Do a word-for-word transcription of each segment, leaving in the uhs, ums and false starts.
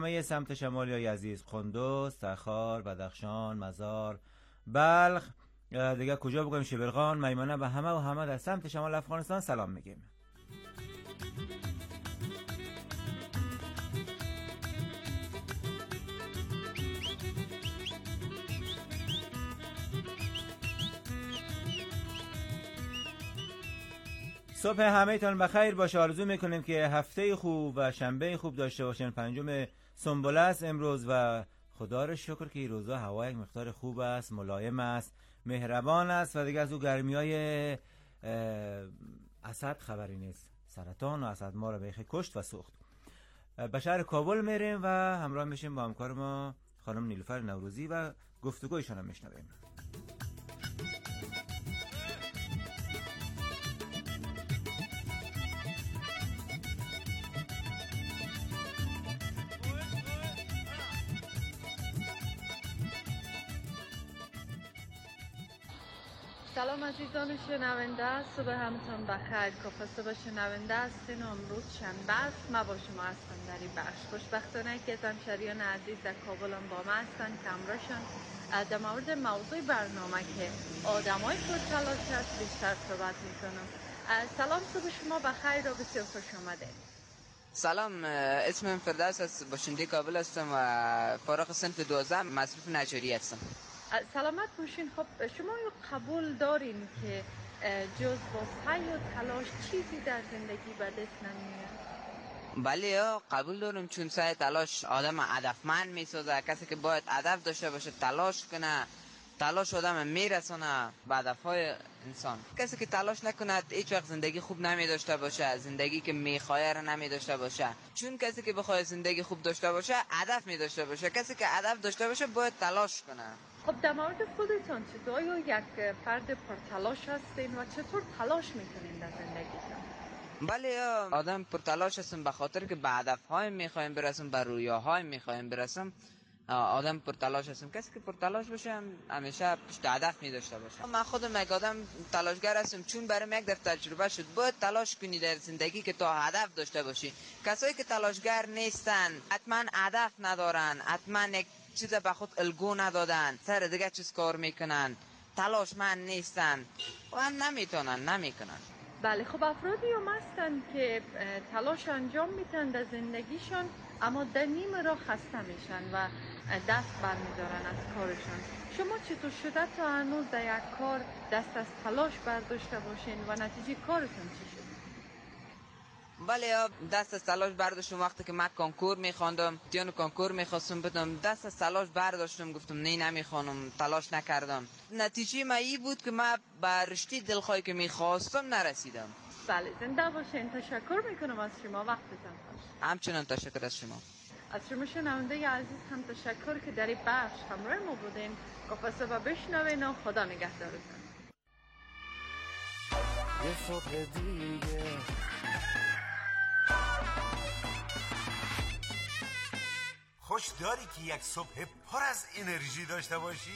همه سمت شمالی عزیز، قندوز، تخار، بدخشان، مزار، بلخ، دیگه کجا بگویم، شبرغان، میمنه و همه و همه در سمت شمال افغانستان سلام میگیم. صبح همه تان بخیر باشه. آرزو میکنیم که هفته خوب و شنبه خوب داشته باشین. پنجم سنبله است امروز و خدا رو شکر که این روزا هوا یک مقدار خوب است، ملایم است، مهربان است و دیگه از او گرمیای اسد خبری نیست. سرطان و اسد ما رو بیخی کشت و سوخت. به شهر کابل میریم و همراه میشیم با همکار ما خانم نیلوفر نوروزی و گفتگویشون هم میشنویم. سلام عزیزان شنونده، صبح همتون بخیر. کافه صبح شنونده هستین و امروز شنبه است. ما با شما هستم در این بخش. خوشبختانه که همشهریان عزیز در کابل هم با ما هستن که همراهشان در مورد موضوع برنامه که آدمای پرتلاش است بیشتر صحبت میکنم. سلام، صبح شما بخیر و بسیار خوش آمده. سلام، اسمم فردوس است، باشنده کابل هستم و فارغ صنف دوازده مصرف نجاری هستم. سلامت باشین. خب شما قبول دارین که جز با سعی و تلاش چیزی در زندگی به دست نمیاد؟ بله قبول دارم، چون سعی تلاش آدم هدفمند میسازه. کسی که باید هدف داشته باشه، تلاش کنه، تلاش آدم میرسونه به هدفهای انسان. کسی که تلاش نکنه هیچ وقت زندگی خوب نمی داشته باشه، زندگی که میخواه را نمی داشته باشه. چون کسی که بخواد زندگی خوب داشته باشه هدف می داشته باشه. کسی که هدف داشته باشه باید تلاش کنه. خب در مورد خودتون چطور؟ آیا یک فرد پرتلاش هستین و چطور تلاش میکنین در زندگیتون؟ بله آدم پرتلاش هستم به خاطر که به هدفهای میخوایم برسم، به رویاهای میخوایم برسم. آدم پرتلاش هستم. کسی که پرتلاش باشه همیشه پشت هدف می داشته باشه. من خودم یک آدم تلاشگر هستم، چون برام یک دفعه تجربه شد باید تلاش کنی در زندگی که تو هدف داشته باشی. کسایی که تلاشگر نیستن حتما هدف ندارن، حتما یک چیز به خود الگو ندادن، سر دیگه چیز کار میکنن، تلاشمند نیستن و نمیتونن نمیکنن. بله، خب افرادی هم هستن که تلاش انجام میتن در زندگیشون اما در نیم راه خسته میشن و دست برمیدارن از کارشون. شما چطور شده تا هنوز در یک کار دست از تلاش برداشته باشین و نتیجه کارتون چی شد؟ بله دست از تلاش برداشتم. وقتی که من کنکور میخواندم، دیان کنکور میخواستم بدم، دست از تلاش برداشتم، گفتم نه نمیخوانم، تلاش نکردم. نتیجه ما این بود که من به رشته دلخواهی که میخواستم نرسیدم. بله، زنده باشین. تشکر میکنم از شما، وقتتون خوش. همچنان تشکر از شما. از شما شنونده عزیز هم تشکر که در این بخش همراه ما بودین. کافه صبح بشنوین و خدا نگهدارتون. یه صبح دیگه خوش داری که یک صبح پر از انرژی داشته باشی؟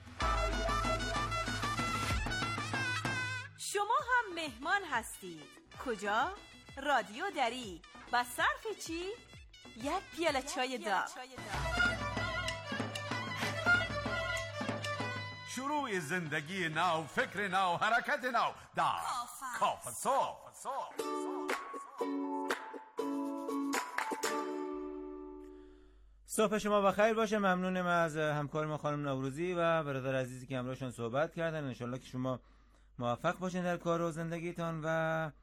شما هم مهمان هستید. کجا؟ رادیو دری. با صرف چی؟ یک پیاله چای داغ. شروع زندگی نو، فکر نو، حرکت نو در کافه صبح. صبح شما بخیر باشه. ممنونم از همکار ما خانم نوروزی و برادر عزیزی که همراهشون صحبت کردن. انشالله که شما موفق باشین در کار و زندگیتان و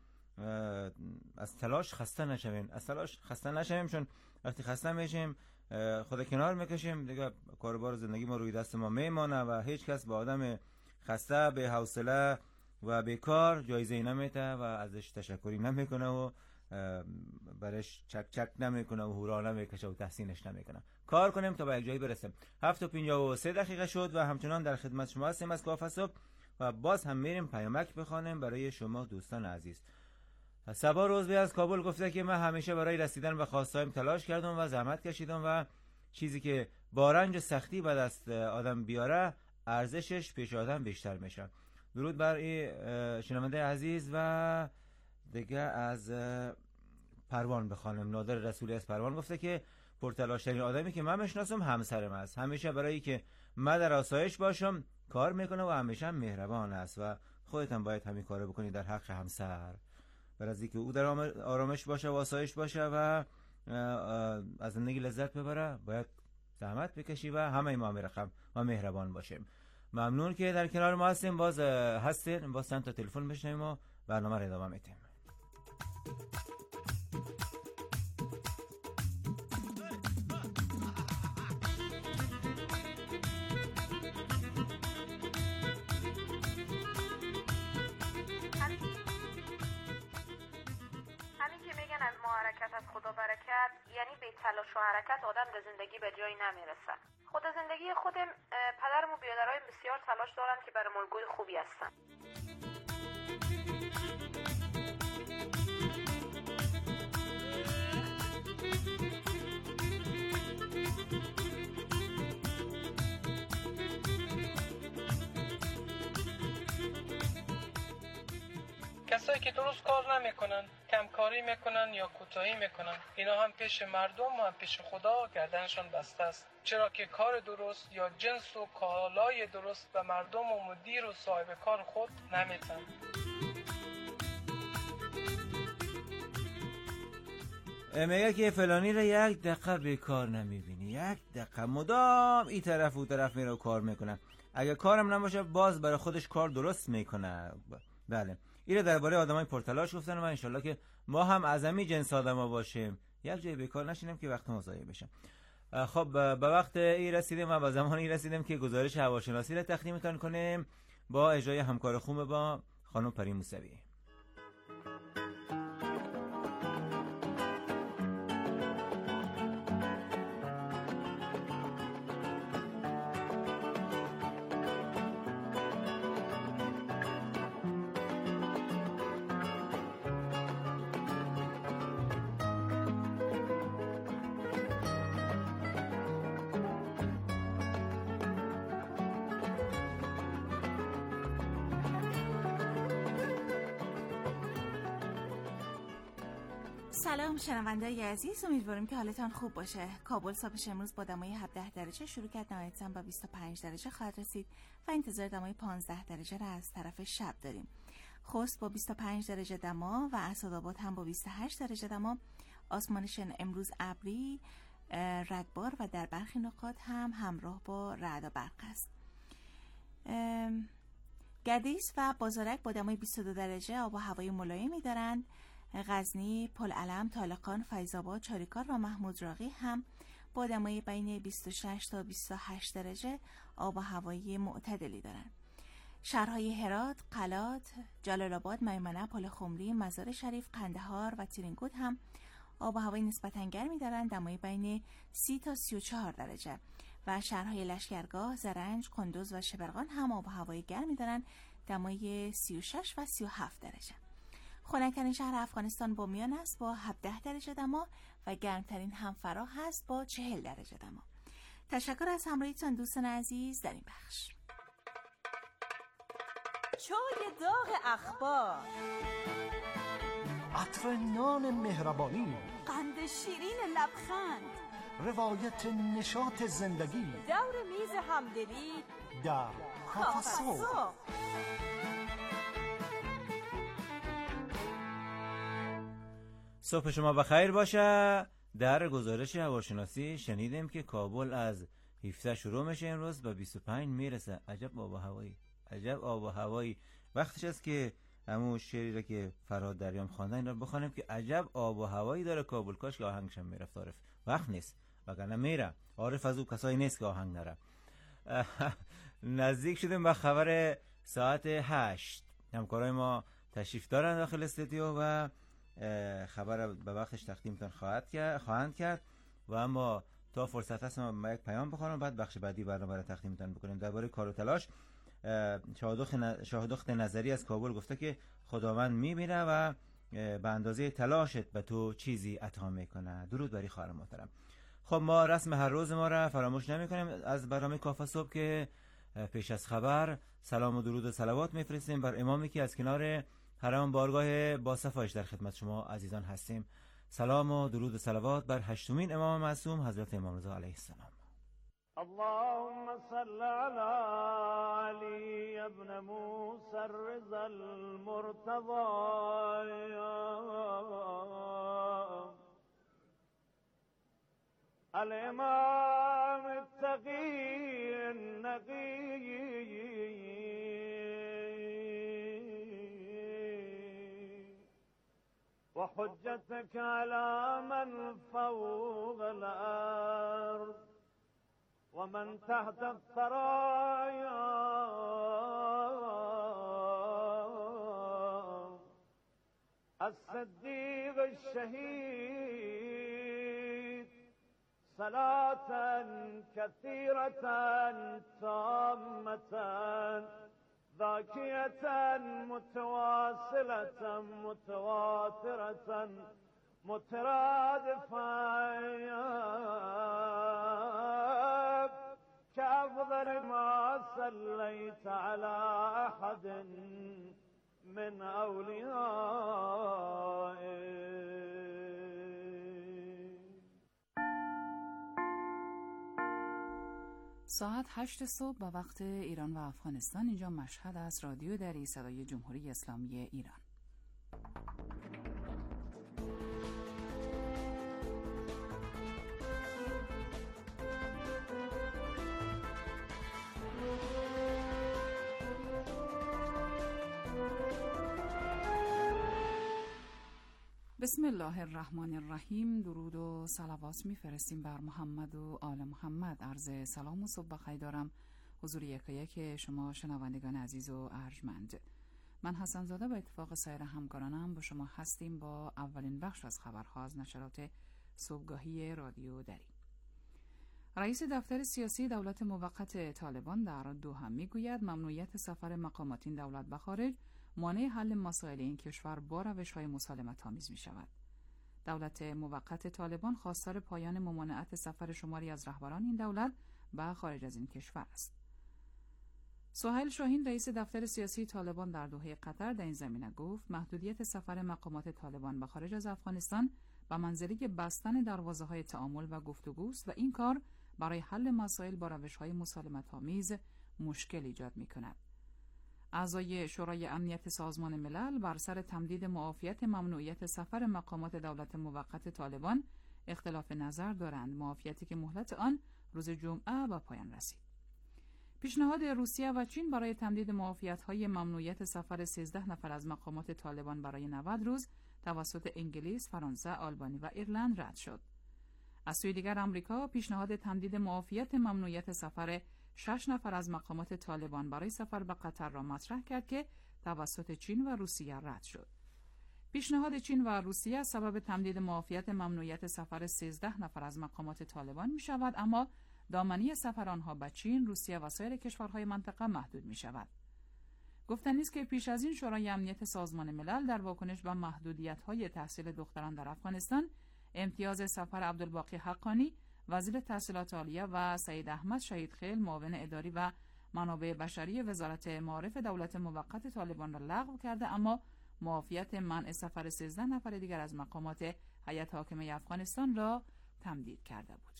از تلاش خسته نشوین. از تلاش خسته نشویم، چون وقتی خسته میشیم خود کنار میکشیم دیگه، کاربار زندگی ما روی دست ما میمانه و هیچ کس به آدم خسته، به حوصله و بیکار جایزه نمیده و ازش تشکری نمیکنه و برش چک چک نمیکنه و هورا نمیکشه و تحسینش نمیکنه. کار کنیم تا به یک جایی برسیم. هفت و پنجاه و سه دقیقه شد و همچنان در خدمت شما هستیم از کافه صبح و باز هم میریم پیامک بخوانیم برای شما دوستان عزیز. صبا روزبی از کابل گفته که من همیشه برای رسیدن به خواستهایم تلاش کردم و زحمت کشیدم و چیزی که با رنج و سختی به دست آدم بیاره ارزشش پیش آدم بیشتر میشه. درود بر این شنونده عزیز. و دیگه از پروان بخوانم. نادر رسولی از پروان گفته که پرتلاشترین آدمی که من میشناسم همسرم است. همیشه برای که من در آسایش باشم کار میکنه و همیشه هم مهربان است و خودت هم باید همین کارو بکنی در حق همسر، برای از اینکه او در آرامش باشه و آسایش باشه و از زندگی لذت ببره باید زحمت بکشی و همه ما میرخم و مهربان باشیم. ممنون که در کنار ما هستیم، باز هستین، باز چند تا تلفن بشنویم و برنامه رو ادامه میدیم. از خدا برکت، یعنی به تلاش و حرکت آدم در زندگی به جایی نمیرسه. خود زندگی خودم پدرم و بیادرهای بسیار تلاش دارن که برای الگوی خوبی هستن. کسایی که درست کار نمیکنن، کمکاری میکنن یا کوتاهی میکنن، اینا هم پیش مردم و هم پیش خدا گردنشان بسته است. چرا که کار درست یا جنس و کالای درست به مردم و مدیر و صاحب کار خود نمیتن. میگه که فلانی را یک دقیقه بیکار نمیبینی، یک دقیقه مدام این طرف و طرف میره و کار میکنه. اگه کارم نباشه باز برای خودش کار درست میکنه. بله، این درباره آدمای پرتلاش گفتن و انشالله که ما هم از همین جنس آدما باشیم، یک جای بیکار نشینیم که وقت ما ضایع بشه. خب به وقت این رسیدیم و به زمان این رسیدیم که گزارش هواشناسی را تقدیمتان کنیم با اجرای همکار خوب با خانم پری موسوی. سلام شنونده‌های عزیز، امیدوارم که حالتان خوب باشه. کابل صبحش امروز با دمای هفده درجه شروع کرد، نهایتاً با بیست و پنج درجه خواهد رسید و انتظار دمای پانزده درجه را از طرف شب داریم. خوست با بیست و پنج درجه دما و اسدآباد هم با بیست و هشت درجه دما. آسمانشان امروز ابری، رگبار و در برخی نقاط هم همراه با رعد و برق است. گردیس و بازارک با دمای بیست و دو درجه آب و هوای ملایمی دارند. غزنی، پلعلم، طالقان، فیض‌آباد، چاریکار و محمود راقی هم با دمای بین بیست و شش تا بیست و هشت درجه آب و هوایی معتدلی دارند. شهرهای هرات، قلات، جلال آباد، میمنه، پل خمری، مزار شریف، قندهار و ترینگود هم آب و هوای نسبتاً گرمی دارند، دمای بین سی تا سی و چهار درجه. و شهرهای لشکرگاه، زرنج، کندوز و شبرغان هم آب و هوای گرمی دارند، دمای سی و شش و سی و هفت درجه. خنک‌ترین شهر افغانستان بامیان است با هفده درجه دما و گرمترین هم فرا هست با چهل درجه دما. تشکر از همراهیتان دوستان عزیز در این بخش. چای داغ اخبار، عطر نان مهربانی، قند شیرین لبخند، روایت نشاط زندگی، دور میز همدلی در کافه صبح. صبح شما بخیر باشه. در گزارش هواشناسی شنیدیم که کابل از هفده شروع میشه امروز به بیست و پنج میرسه. عجب آب و هوایی، عجب آب و هوایی. وقتش است که همون شعری را که فرهاد دریام خوانده این را بخوانیم که عجب آب و هوایی داره کابل. کاش که آهنگش هم میرفت. عارف وقت نیست وگرنه میره. عارف از او کسایی نیست که آهنگ نره. نزدیک شدیم به خبر ساعت هشت. همکارای ما تشریف دارن داخل استودیو و خبر به وقتش تقدیمتان خواهد کرد خواهند کرد و اما تا فرصت هست ما یک پیام بخونم بعد بخش بعدی برنامه را تقدیمتان بکنیم. درباره کار و تلاش شاهدخت نظری از کابل گفته که خداوند میبینه و به اندازه تلاشت به تو چیزی عطا میکنه. درود بر خواهر محترم. خب ما رسم هر روز ما را فراموش نمیکنیم از برنامه کافه صبح که پیش از خبر سلام و درود و صلوات میفرستیم بر امامی که از کنار حرم بارگاه با صفایش در خدمت شما عزیزان هستیم. سلام و درود و صلوات بر هشتمین امام معصوم حضرت امام رضا علیه السلام. اللهم صل على علي ابن موسى الرضا المرتضى الامام التقي النقي وحجتك على من فوق الارض ومن تحت الثرايا الصديق الشهيد صلاة كثيرة تامة ذاكية متواصلة متواترة مترادفة كأفضل ما صليت على أحد من أوليائك. ساعت هشت صبح به وقت ایران و افغانستان. اینجا مشهد از رادیو دری صدای جمهوری اسلامی ایران. بسم الله الرحمن الرحیم. درود و صلوات میفرستیم بر محمد و آل محمد. عرض سلام و صبح بخیر دارم حضور یکایک شما شنوندگان عزیز و ارجمند. من حسن زاده با اتفاق سایر همکارانم با شما هستیم با اولین بخش از خبرها از نشرات صبحگاهی رادیو دری. رئیس دفتر سیاسی دولت موقت طالبان در دوحه میگوید ممنوعیت سفر مقامات این دولت به خارج مانع حل مسائل این کشور با روش‌های مسالمت‌آمیز می‌شود. دولت موقت طالبان خواستار پایان ممانعت سفر شماری از رهبران این دولت به خارج از این کشور است. سهیل شاهین رئیس دفتر سیاسی طالبان در دوحه قطر در این زمینه گفت محدودیت سفر مقامات طالبان به خارج از افغانستان به منزله بستن دروازه‌های تعامل و گفتگوست و این کار برای حل مسائل با روش‌های مسالمت‌آمیز مشکل ایجاد می‌کند. اعضای شورای امنیت سازمان ملل بر سر تمدید معافیت ممنوعیت سفر مقامات دولت موقت طالبان اختلاف نظر دارند، معافیتی که مهلت آن روز جمعه به پایان رسید. پیشنهاد روسیه و چین برای تمدید معافیت‌های ممنوعیت سفر سیزده نفر از مقامات طالبان برای نود روز توسط انگلیس، فرانسه، آلبانی و ایرلند رد شد. از سوی دیگر آمریکا پیشنهاد تمدید معافیت ممنوعیت سفر شش نفر از مقامات طالبان برای سفر به قطر را مطرح کرد که توسط چین و روسیه رد شد. پیشنهاد چین و روسیه سبب تمدید معافیت ممنوعیت سفر سیزده نفر از مقامات طالبان می شود، اما دامنی سفر آنها به چین، روسیه و سایر کشورهای منطقه محدود می شود. گفتنی است که پیش از این شورای امنیت سازمان ملل در واکنش به محدودیت‌های تحصیل دختران در افغانستان امتیاز سفر عبدالباقی حقانی وزیر تحصیلات عالیه و سید احمد شهیدخیل معاون اداری و منابع بشری وزارت معارف دولت موقت طالبان را لغو کرده، اما معافیت منع سفر سیزده نفر دیگر از مقامات هیئت حاکمه افغانستان را تمدید کرده بود.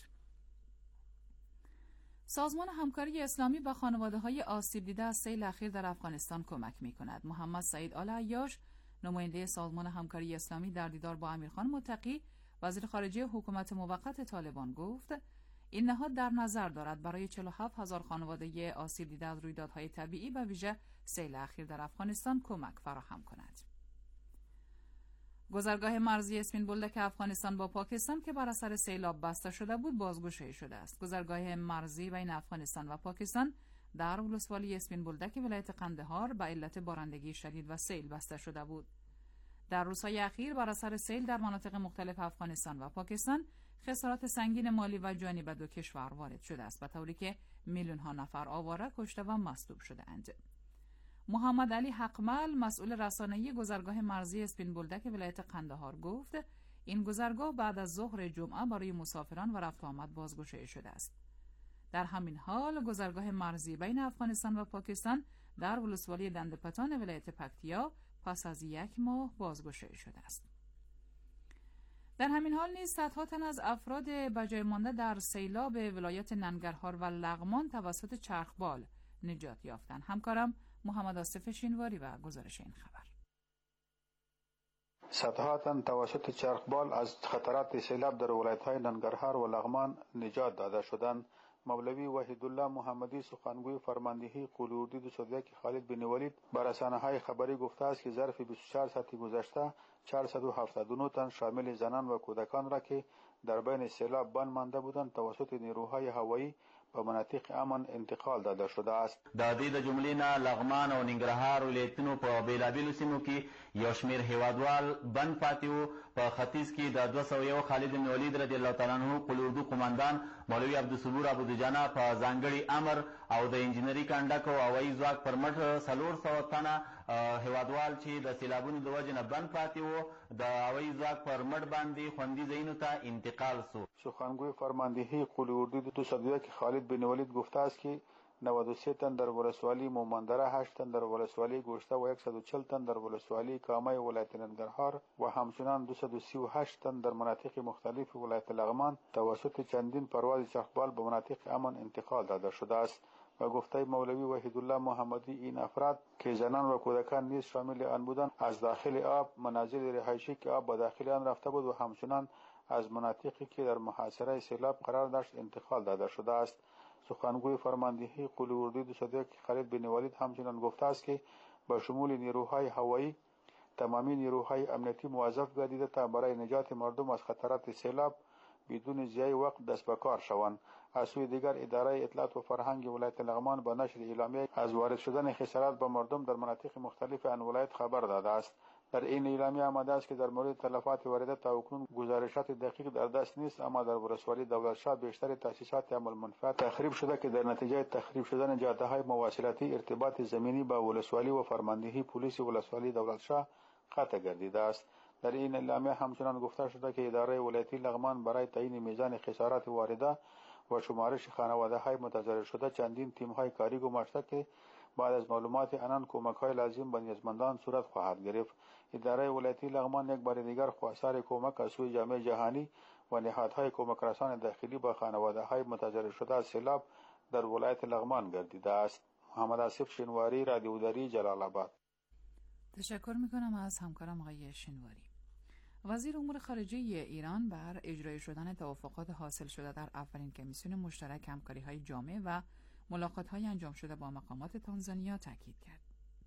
سازمان همکاری اسلامی به خانواده‌های آسیب دیده از سیل اخیر در افغانستان کمک می‌کند. محمد سعید آل عیاش نماینده سازمان همکاری اسلامی در دیدار با امیرخان متقی وزیر خارجه حکومت موقت طالبان گفت این نهاد در نظر دارد برای چهل و هفت هزار خانواده آسیب دیده از رویدادهای طبیعی و ویژه سیل اخیر در افغانستان کمک فراهم کند. گذرگاه مرزی اسمین بولدک افغانستان با پاکستان که بر اثر سیلاب بسته شده بود بازگشایی شده است. گذرگاه مرزی بین افغانستان و پاکستان در ولسوالی اسمین بولدک ولایت قندهار به علت بارندگی شدید و سیل بسته شده بود. در روزهای اخیر بر اثر سیل در مناطق مختلف افغانستان و پاکستان خسارات سنگین مالی و جانی به دو کشور وارد شده است، به طوری که میلیون ها نفر آواره کشته و مصلوب شده اند. محمد علی حقمل مسئول رسانه‌ای گذرگاه مرزی اسپین بولدک ولایت قندهار گفت این گذرگاه بعد از ظهر جمعه برای مسافران و رفت و آمد بازگشایی شده است. در همین حال گذرگاه مرزی بین افغانستان و پاکستان در ولسوالی دندپتان ولایت پکتیا پس از یک ماه بازگشایی شده است. در همین حال نیز صدها تن از افراد بجای مانده در سیلاب ولایت ننگرهار و لغمان توسط چرخبال نجات یافتند. همکارم محمد آصف شینواری و گزارش این خبر. صدها تن توسط چرخبال از خطرات سیلاب در ولایت‌های ننگرهار و لغمان نجات داده شدند. مولوی وحیدالله محمدی سخنگوی فرماندهی قلوردی دو صد و یک خالد بن ولید بر رسانه‌های خبری گفته است که ظرف بیست و چهار ساعت گذشته چهارصد و هفتاد و نه تن شامل زنان و کودکان را که در بین سیلاب بند مانده بودند توسط نیروهای هوایی به مناطق امن انتقال داده شده است. د دې د جملې نه لغمان او ننګرهار ولایتونو په بیلابیلو سیمو کې یو شمېر هیوادوال بند پاتې وو. په ختیځ کې د دوه سوه یو خالد بن ولید رضی الله تعالی عنه قلوردو قماندان مولوي عبدالصبور ابودجانه په ځانګړي امر او د انجنیري کنډک او هوایي ځواک پر مټ څلور سوه تنه هیوادوال چې د سیلابونو د وجې نه بند پاتې وو د هوایي ځواک پر مټ باندې خوندي ځایونو ته انتقال سو. سخنگوی فرماندهی قلوردی دو صد و یک خالد بن ولید گفته است که نود و سه تن در ولسوالی مومندره، هشت تن در ولسوالی گوشته و صد و چهل تن در ولسوالی کامه ولایت ننگرهار و همچنان دویست و سی و هشت تن در مناطق مختلف ولایت لغمان توسط چندین پرواز چرخبال به مناطق امن انتقال داده شده است. و گفته مولوی وحیدالله محمدی این افراد که زنان و کودکان نیز شامل آن بودند از داخل آب منازل رهایشی که آب به داخل آن رفته بود و همچنان از مناطقی که در محاصره سیلاب قرار داشت انتقال داده شده است. سخنگوی فرماندهی قلوردی دو صد و یک خالد بن ولید همچنان گفته است که با شمول نیروهای هوایی تمامی نیروهای امنیتی موظف گردیده تا برای نجات مردم از خطرات سیلاب بدون ضیاع وقت دست به کار شوند. از سوی دیگر اداره اطلاعات و فرهنگ ولایت لغمان با نشر اعلامیه از وارد شدن خسارات به مردم در مناطق مختلف آن ولایت خبر داده است. در این اعلامیه آمده است که در مورد تلفات وارده تا اکنون گزارشات دقیق در دست نیست، اما در ولسوالی دولتشاه بیشتر تاسیسات عمل منفعت تخریب شده که در نتیجه تخریب شدن جاده‌های مواصلاتی ارتباط زمینی با ولسوالی و فرماندهی پلیس ولسوالی دولتشاه قطع گردیده است. در این اعلامیه همچنان گفته شده که اداره ولایتی لغمان برای تعیین میزان خسارات وارده و شمارش خانواده‌های متضرر شده چندین تیم‌های کاری گماشته که بعد از معلومات آنان کمک‌های لازم به نیازمندان صورت خواهد گرفت. اداره ولایتی لغمان یک بار دیگر خواستار کمک از سوی جامعه جهانی و نهادهای کمک رسان داخلی به خانواده‌های متضرر شده از سیلاب در ولایت لغمان گردیده است. محمد آصف شینواری، رادیو دری، جلال آباد. تشکر می‌کنم از همکارم آقای شینواری. وزیر امور خارجه ایران بر اجرای شدن توافقات حاصل شده در اولین کمیسیون مشترک همکاری‌های جامع و ملاقات‌های انجام شده با مقامات تانزانیا تاکید کرد.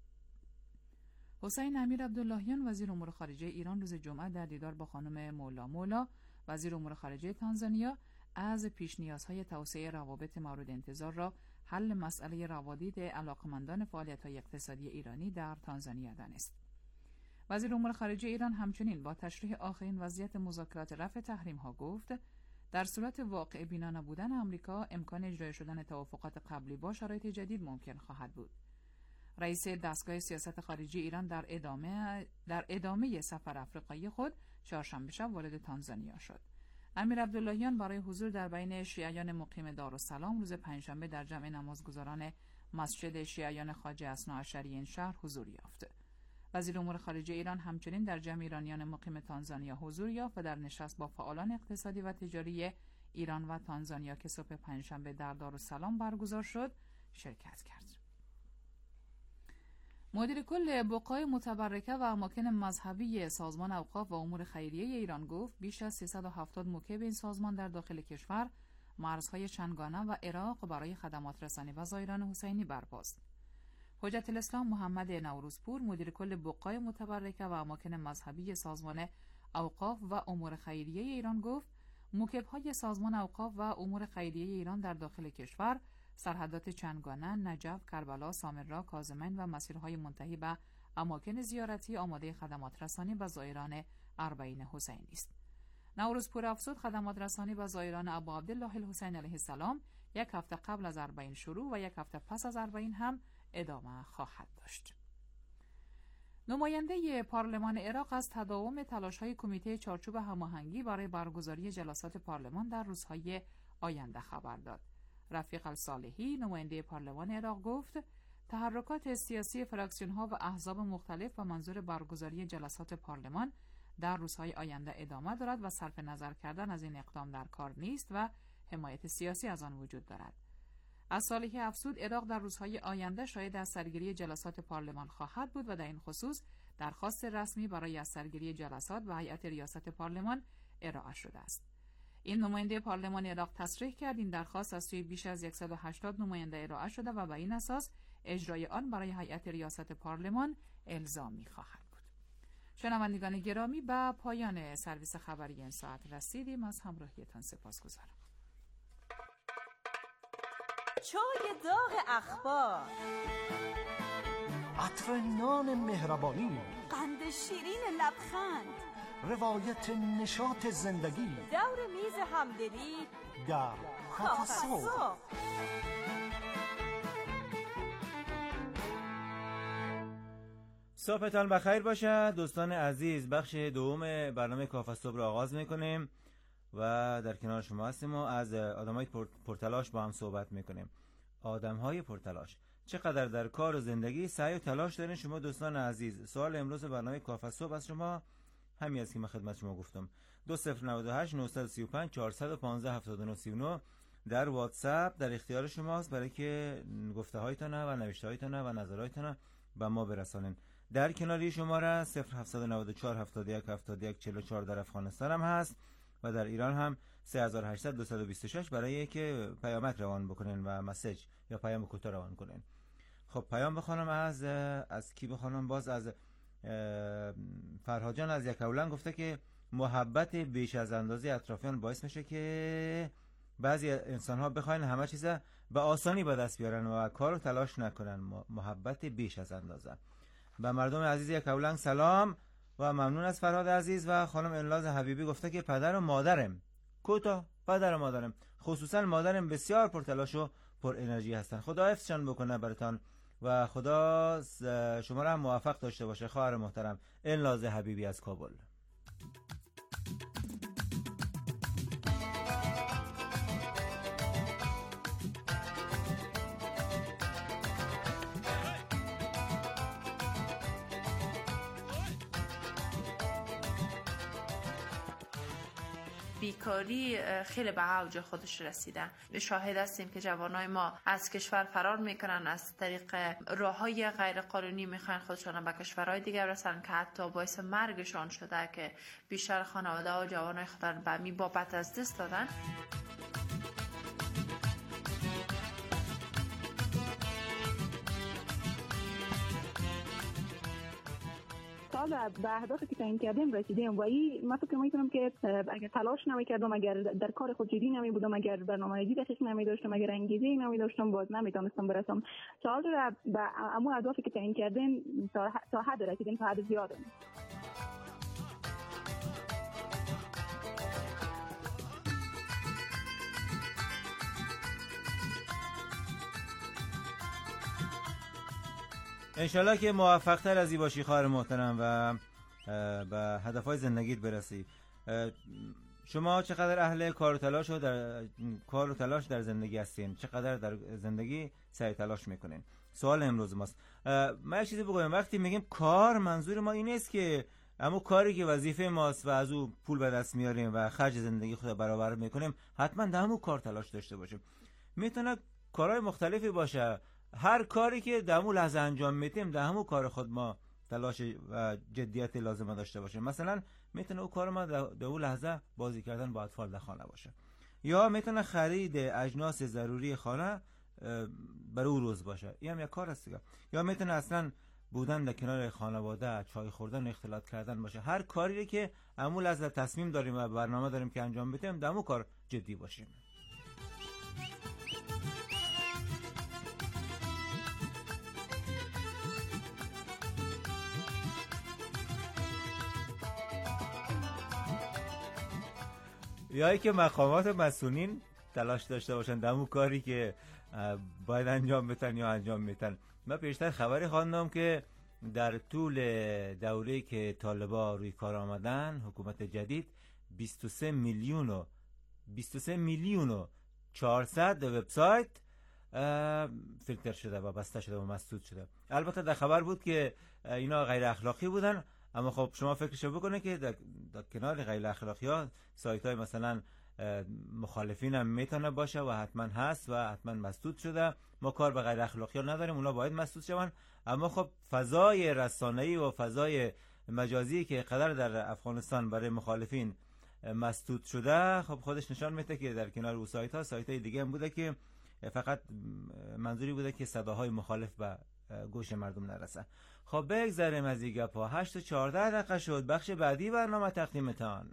حسین امیر عبداللهیان وزیر امور خارجه ایران روز جمعه در دیدار با خانم مولا مولا وزیر امور خارجه تانزانیا از پیش نیازهای توسعه روابط مورد انتظار را حل مسئله روادید علاقمندان فعالیت‌های اقتصادی ایرانی در تانزانیا دانست. وزیر امور خارجه ایران همچنین با تشریح آخرین وضعیت مذاکرات رفع تحریم‌ها گفت در صورت واقع بینا نبودن آمریکا امکان اجرای شدن توافقات قبلی با شرایط جدید ممکن خواهد بود. رئیس دستگاه سیاست خارجی ایران در ادامه در ادامه سفر افریقایی خود چهارشنبه شب وارد تانزانیا شد. امیر عبداللهیان برای حضور در بین شیعیان مقیم دارالسلام روز پنجشنبه در جمع نمازگزاران مسجد شیعیان خواجه اثناعشری این شهر حضور یافت. وزیر امور خارجه ایران همچنین در جمع ایرانیان مقیم تانزانیا حضور یافت و در نشست با فعالان اقتصادی و تجاری ایران و تانزانیا که صبح پنجشنبه در دارالسلام برگزار شد شرکت کرد. مدیر کل بقای متبرکه و اماکن مذهبی سازمان اوقاف و امور خیریه ایران گفت بیش از سیصد و هفتاد موکب این سازمان در داخل کشور مرزهای چندگانه و عراق برای خدمات رسانی و زائران حسینی برپاست. حجت الاسلام محمد نوروزپور مدیر کل بقای متبرکه و اماکن مذهبی سازمان اوقاف و امور خیریه ایران گفت موکب‌های سازمان اوقاف و امور خیریه ایران در داخل کشور سرحدات چندگانه، نجف، کربلا، سامرا، کاظمین و مسیرهای منتهی به اماکن زیارتی آماده خدمات رسانی به زائران اربعین حسینی است. نوروزپور افزود خدمات رسانی به زائران ابا عبدالله الحسین علیه السلام یک هفته قبل از اربعین شروع و یک هفته پس از اربعین هم ادامه خواهد داشت. نماینده پارلمان عراق از تداوم تلاش‌های کمیته چارچوب هماهنگی برای برگزاری جلسات پارلمان در روزهای آینده خبر داد. رفیق الصالحی نماینده پارلمان عراق گفت تحرکات سیاسی فراکسیون‌ها و احزاب مختلف به منظور برگزاری جلسات پارلمان در روزهای آینده ادامه دارد و صرف نظر کردن از این اقدام در کار نیست و حمایت سیاسی از آن وجود دارد. از صالح افزود عراق در روزهای آینده شاهد از سرگیری جلسات پارلمان خواهد بود و در این خصوص درخواست رسمی برای از سرگیری جلسات و هیئت ریاست پارلمان ارائه شده است. این نماینده پارلمان عراق تصریح کرد این درخواست از سوی بیش از صد و هشتاد نماینده ارائه شده و به این اساس اجرای آن برای هیئت ریاست پارلمان الزامی خواهد بود. شنوندگان گرامی، به پایان سرویس خبری این ساعت رسیدیم. از همراهیتان سپاسگزارم. چای داغ اخبار، عطر نان مهربانی، قند شیرین لبخند، روایت نشاط زندگی، دور میز همدلی در کافه صبح. صبحتان بخیر باشد دوستان عزیز. بخش دوم برنامه کافه صبح را آغاز میکنیم و در کنار شما هستیم و از آدمای پرتلاش با هم صحبت میکنیم. آدمهای پرتلاش چقدر در کار و زندگی سعی و تلاش دارین شما دوستان عزیز؟ سوال امروز برنامه کافه صبح از شما همین است که من خدمت شما گفتم. دو صفر نود و هشت نهصد و سی و پنج چهارصد و پانزده هفتاد و نه سی و نه در واتساپ در اختیار شماست برای که گفته هایتان و نوشته هایتان و نظرهایتان به ما برسانین. در کناری شماره صفر هفتصد و نود و چهار هفتاد و یک هفتاد و یک چهل و چهار در افغانستان هم هست و در ایران هم سه هزار و هشتصد دویست و بیست و شش برای که پیامک روان بکنین و مسیج یا پیام کوتاه روان کنین. خب پیام بخونم از از کی بخونم؟ باز از فرهاد جان از یکاولنگ گفته که محبت بیش از اندازه اطرافیان باعث میشه که بعضی انسان ها بخواین همه چیز به آسانی به دست بیارن و کار و تلاش نکنن. محبت بیش از اندازه. به مردم عزیز یکاولنگ سلام و ممنون از فرهاد عزیز. و خانم انلاز حبیبی گفته که پدر و مادرم کوتا پدر و مادرم خصوصا مادرم بسیار پرتلاش و پر انرژی هستن. خدا حفظشان بکنه براتان و خدا شما را هم موفق داشته باشه. خواهر محترم انلاز حبیبی از کابل. بیکاری خیلی به اوج خودش رسیده. شاهد هستیم که جوانای ما از کشور فرار میکنن، از طریق راههای غیر قانونی میخوان خودشان به کشورهای دیگر برسن که حتی باعث مرگشان شده که بیشتر خانواده و جوانای خود را به می بابت از دست دادن. به اهدافی که تعیین کردیم رسیدیم و این من فکر میکنم که اگر تلاش نمیکردم، اگر در کار خود جدی نمی بودم، اگر برنامه‌ریزی دقیق نمی داشتم، اگر انگیزه نمی داشتم، باز نمیتونستم برسم. تا حالا به اما اهدافی که تعیین کردیم تا حد رسیدیم، تا حد زیاده. انشالله که موفق تر از این باشی خواهر محترم و به هدفهای زندگیت برسی. شما چقدر اهل کار و تلاش و در کار و تلاش در زندگی هستین؟ چقدر در زندگی سعی تلاش میکنین؟ سوال امروز ماست. من چیزی بگم، وقتی میگیم کار منظور ما این نیست که اما کاری که وظیفه ماست و از او پول به دست میاریم و خرج زندگی خود برابر میکنیم حتما در همون کار تلاش داشته باشیم. میتونه کارهای مختلفی باشه. هر کاری که در همون لحظه انجام میدیم در همون کار خود ما تلاش و جدیت لازم داشته باشیم. مثلا میتونه اون کار ما در اون لحظه بازی کردن با اطفال در خانه باشه، یا میتونه خرید اجناس ضروری خانه برای اون روز باشه، این هم یک کار است دیگه. یا میتونه اصلا بودن در کنار خانواده، چای خوردن و اختلاط کردن باشه. هر کاری که همون لحظه تصمیم داریم و برنامه داریم که انجام بدیم در همون کار جدی باشیم. یا ای که مقامات مسئولین تلاش داشته باشن در اون کاری که باید انجام بدن یا انجام میدن. من پیشتر خبری خواندم که در طول دوره‌ای که طالبا روی کار آمدن، حکومت جدید بیست و سه میلیون و بیست و سه میلیون و چهارصد وبسایت فیلتر شده و بسته شده و مسدود شده. البته در خبر بود که اینا غیر اخلاقی بودن، اما خب شما فکرشو بکنه که در, در کنار غیر اخلاقی ها سایت های مثلا مخالفین هم میتونه باشه و حتما هست و حتما مسدود شده. ما کار به غیر اخلاقی ها نداریم، اونا باید مسدود شون. اما خب فضای رسانه‌ای و فضای مجازی که قدر در افغانستان برای مخالفین مسدود شده، خب خودش نشان میده که در کنار او سایت ها سایت های دیگه هم بوده که فقط منظوری بوده که صداهای مخالف به گوش مردم نرسه. خب بگذاریم از این گپا. هشت و چهارده دقیقه شد. بخش بعدی برنامه تقدیمتان.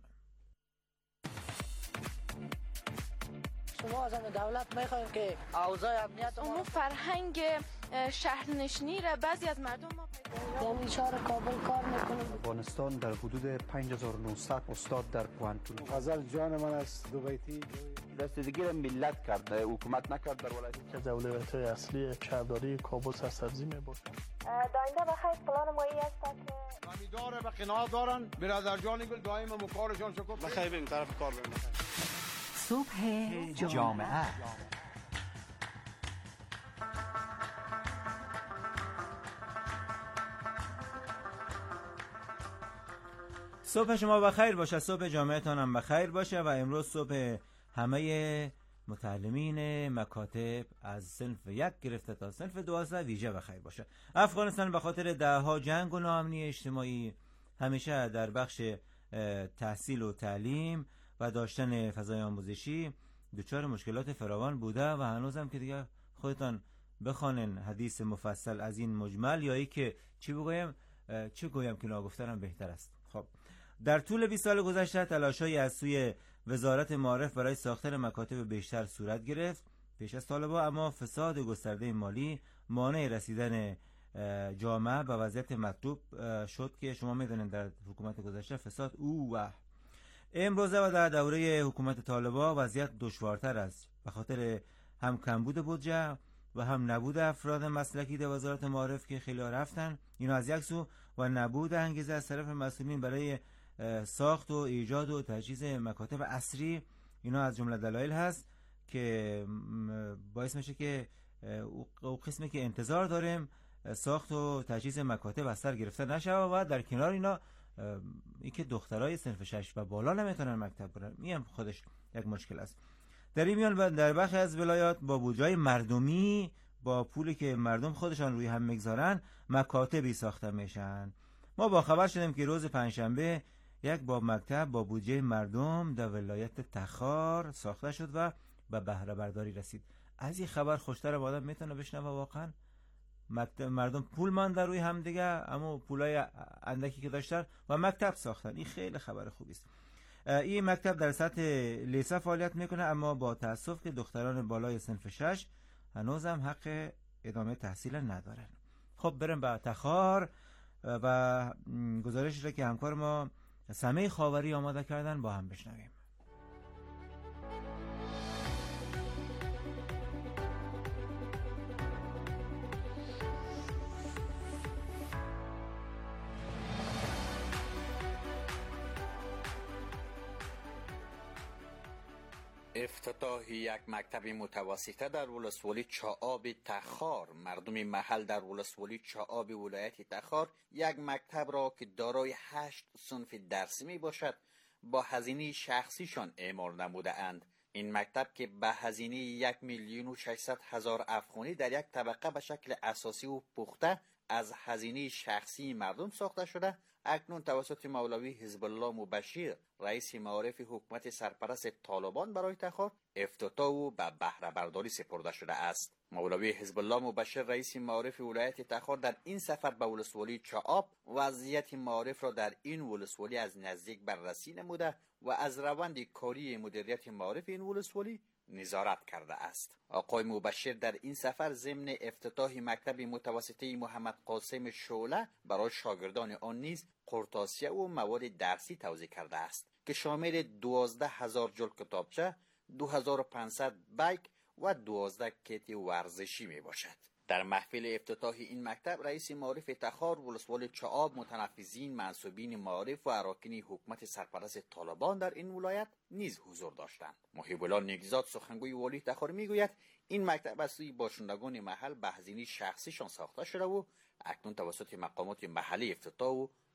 شما از همه دولت میخوایم که اوضاع امنیت ما فرهنگ شهرنشینی را بعضی از مردم ما پیدا یعنی شهر کابل کار میکنیم. افغانستان در حدود پنج هزار و نهصد استاد در پوانتون. غزل جان من است دوبیتی دستگیری ملت کرده، حکومت نکرد در ولایت که اولویت های اصلی شهرداری کابل سرسبزی میباشد. داینده بخیر پلان مایی است که امیدواره به قناعت دارن. برادر جان گل دائم مکارشان شکر بخیر بریم طرف کار بریم. صبح جامعه. صبح شما بخیر باشه، صبح جامعتان هم بخیر باشه و امروز صبح همه متعلمین مکاتب از صنف یک گرفته تا صنف دوازده ویژه بخیر باشه. افغانستان به خاطر دهها جنگ و ناامنی اجتماعی همیشه در بخش تحصیل و تعلیم و داشتن فضای آموزشی دچار مشکلات فراوان بوده و هنوز هم که دیگه خودتان بخوانن حدیث مفصل از این مجمل یا ای که چی بگویم چی گویم که ناگفتنم بهتر است. خب در طول بیست سال گذشته تلاش‌های از سوی وزارت معارف برای ساختن مکاتب بیشتر صورت گرفت پیش از طالبا، اما فساد گسترده مالی مانع رسیدن جامعه به وضعیت مطلوب شد که شما میدونید در حکومت گذشته فساد او و امروزه و در دوره حکومت طالبا وضعیت دشوارتر است به خاطر هم کمبود بودجه و هم نبود افراد مسلکی در وزارت معارف که خیلی رفتن اینا از یک سو و نبود انگیزه از طرف مسئولین برای ساخت و ایجاد و تجهیز مکاتب عصری. اینا از جمله دلایل هست که باعث میشه که او قسمی که انتظار داریم ساخت و تجهیز مکاتب از سر گرفته نشه و در کنار اینا ای که دخترای صنف شش و بالا نمیتونن مکتب برن، این هم خودش یک مشکل است. در این میان در بخش از ولایات با بودجه مردمی با پولی که مردم خودشان روی هم میگذارن مکاتبی ساخته میشن. ما با خبر شدیم که روز پنجشنبه یک باب مکتب با بودجه مردم در ولایت تخار ساخته شد و به بهره برداری رسید. از این خبر خوشتر آدم میتونه بشنوه واقعا. مردم پول ماندن روی هم دیگه، اما پولای اندکی که داشتن و مکتب ساختن. این خیلی خبر خوبی است. این مکتب در سطح لیسه فعالیت میکنه، اما با تاسف که دختران بالای صنف شش هنوز هم حق ادامه تحصیل ندارن. خب بریم به تخار و گزارشی را که همکار ما سمه خاوری آماده کردن با هم بشنویم. افتتاح یک مکتب متوسطه در ولسوالی چاآب تخار. مردم محل در ولسوالی چاآب ولایت تخار یک مکتب را که دارای هشت صنف درسی می باشد با هزینه شخصیشان اعمار نموده اند. این مکتب که به هزینه یک میلیون و ششصد هزار افغانی در یک طبقه به شکل اساسی و پخته از هزینه شخصی مردم ساخته شده، اکنون توسط مولوی حزب الله مبشر رئیس معارف حکومت سرپرست طالبان برای تخار افتتاح و به بهره برداری سپرده شده است. مولوی حزب الله مبشر رئیس معارف ولایت تخار در این سفر به ولسوالی چاآب وضعیت معارف را در این ولسوالی از نزدیک بررسی نموده و از روند کاری مدیریت معارف این ولسوالی نظارت کرده است. آقای مبشر در این سفر ضمن افتتاح مکتب متوسطه محمد قاسم شعله برای شاگردان آن نیز قرطاسیه و مواد درسی توزیع کرده است که شامل دوازده هزار جلد کتابچه، دو هزار و پانصد بیگ و دوازده کیت ورزشی می باشد. در محفل افتتاح این مکتب رئیس معارف تخار ولسوالی چاآب، متنفذین، منصوبین معارف و اراکین حکومت سرپرست طالبان در این ولایت نیز حضور داشتند. محیب الله نیکزاد سخنگوی والی تخار میگوید این مکتب از سوی باشندگان محل به هزینه شخصیشان ساخته شده و اکنون توسط مقامات محلی افتتاح و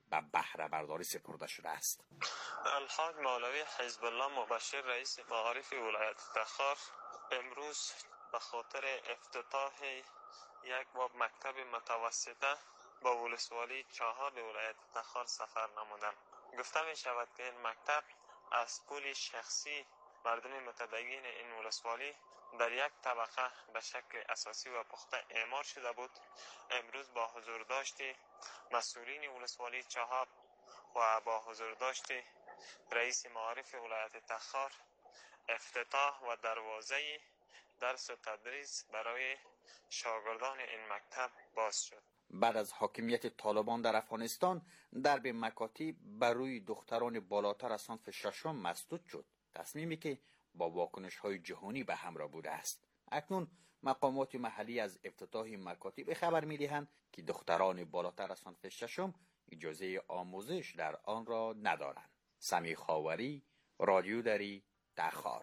به بهره برداری سپرده شده است. الحاج مولوی حزب الله مبشر رئیس معارف ولایت تخار امروز به خاطر افتتاح یک باب مکتب متوسطه با ولسوالی چهار ولایت تخار سفر نمودند. گفته می شود که این مکتب از پول شخصی مردم متدین این ولسوالی در یک طبقه به شکل اساسی و پخته اعمار شده بود. امروز با حضور داشتی مسئولین ولسوالی چهار و با حضور داشتی رئیس معارف ولایت تخار افتتاح و دروازه درس و تدریس برای شاگردان این مکتب باز شد. بعد از حاکمیت طالبان در افغانستان درب مکاتب بر روی دختران بالاتر از صنف ششم مسدود شد، تصمیمی که با واکنش‌های جهانی به همراه بوده است. اکنون مقامات محلی از افتتاح مکاتب خبر می‌دهند که دختران بالاتر از صنف ششم اجازه آموزش در آن را ندارند. سمی خاوری، رادیو دری، تخار.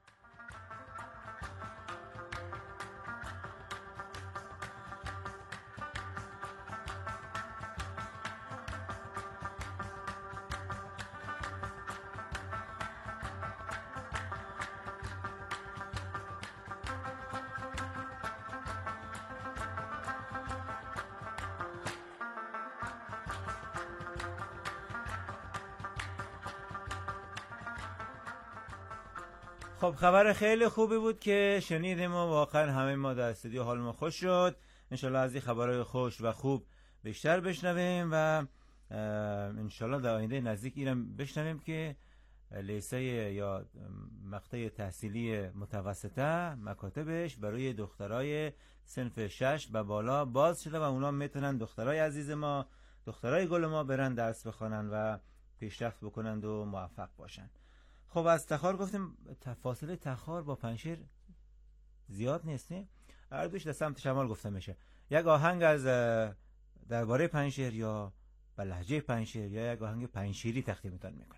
خب خبر خیلی خوبی بود که شنیدیم و واقعا همه ما در استودیو حال ما خوش شد. انشالله از این خبرهای خوش و خوب بیشتر بشنویم و انشالله در آینده نزدیک ایرم بشنویم که لیسه یا مقطع تحصیلی متوسطه مکاتبش برای دخترای صنف شش به بالا باز شده و اونا میتونن دخترای عزیز ما، دخترای گل ما برن درس بخونن و پیشرفت بکنند و موفق باشن. خب از تخار گفتیم، فاصله تخار با پنشیر زیاد نیست، نه؟ هر دوش در سمت شمال گفته میشه. یک آهنگ از درباره پنشیر یا به لهجه پنشیر یا یک آهنگ پنشیری تقدیمتان میکنیم.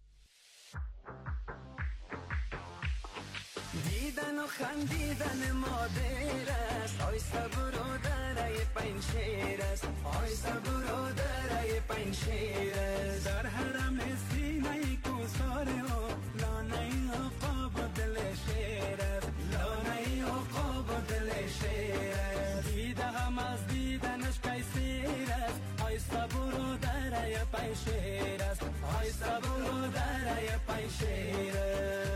دیدن و خندیدن مادر است، آی صبر و درای پنشیر است، آی صبر و درای پنشیر است. در حرم سینه کوساره و لانه عقاب و دل شیر است، لانه عقاب و دل شیر است. دیده هم از دیدنش کیسیر است، آی صبر و درای پنشیر است، آی صبر و درای پنشیر است.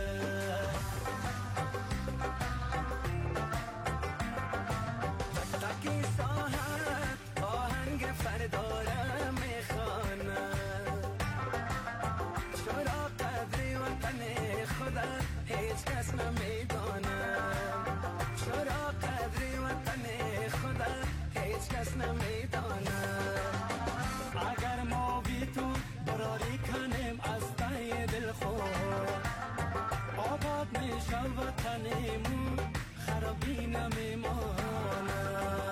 دارم میخوانم چرا قدری وطن خدا هیچ کس نمیدانم، چرا قدری وطن خدا هیچ کس نمیدانم. اگر ما بی تو براری کنیم از تای دل خود، آباد میشه وطنمون خرابی نمیمانم.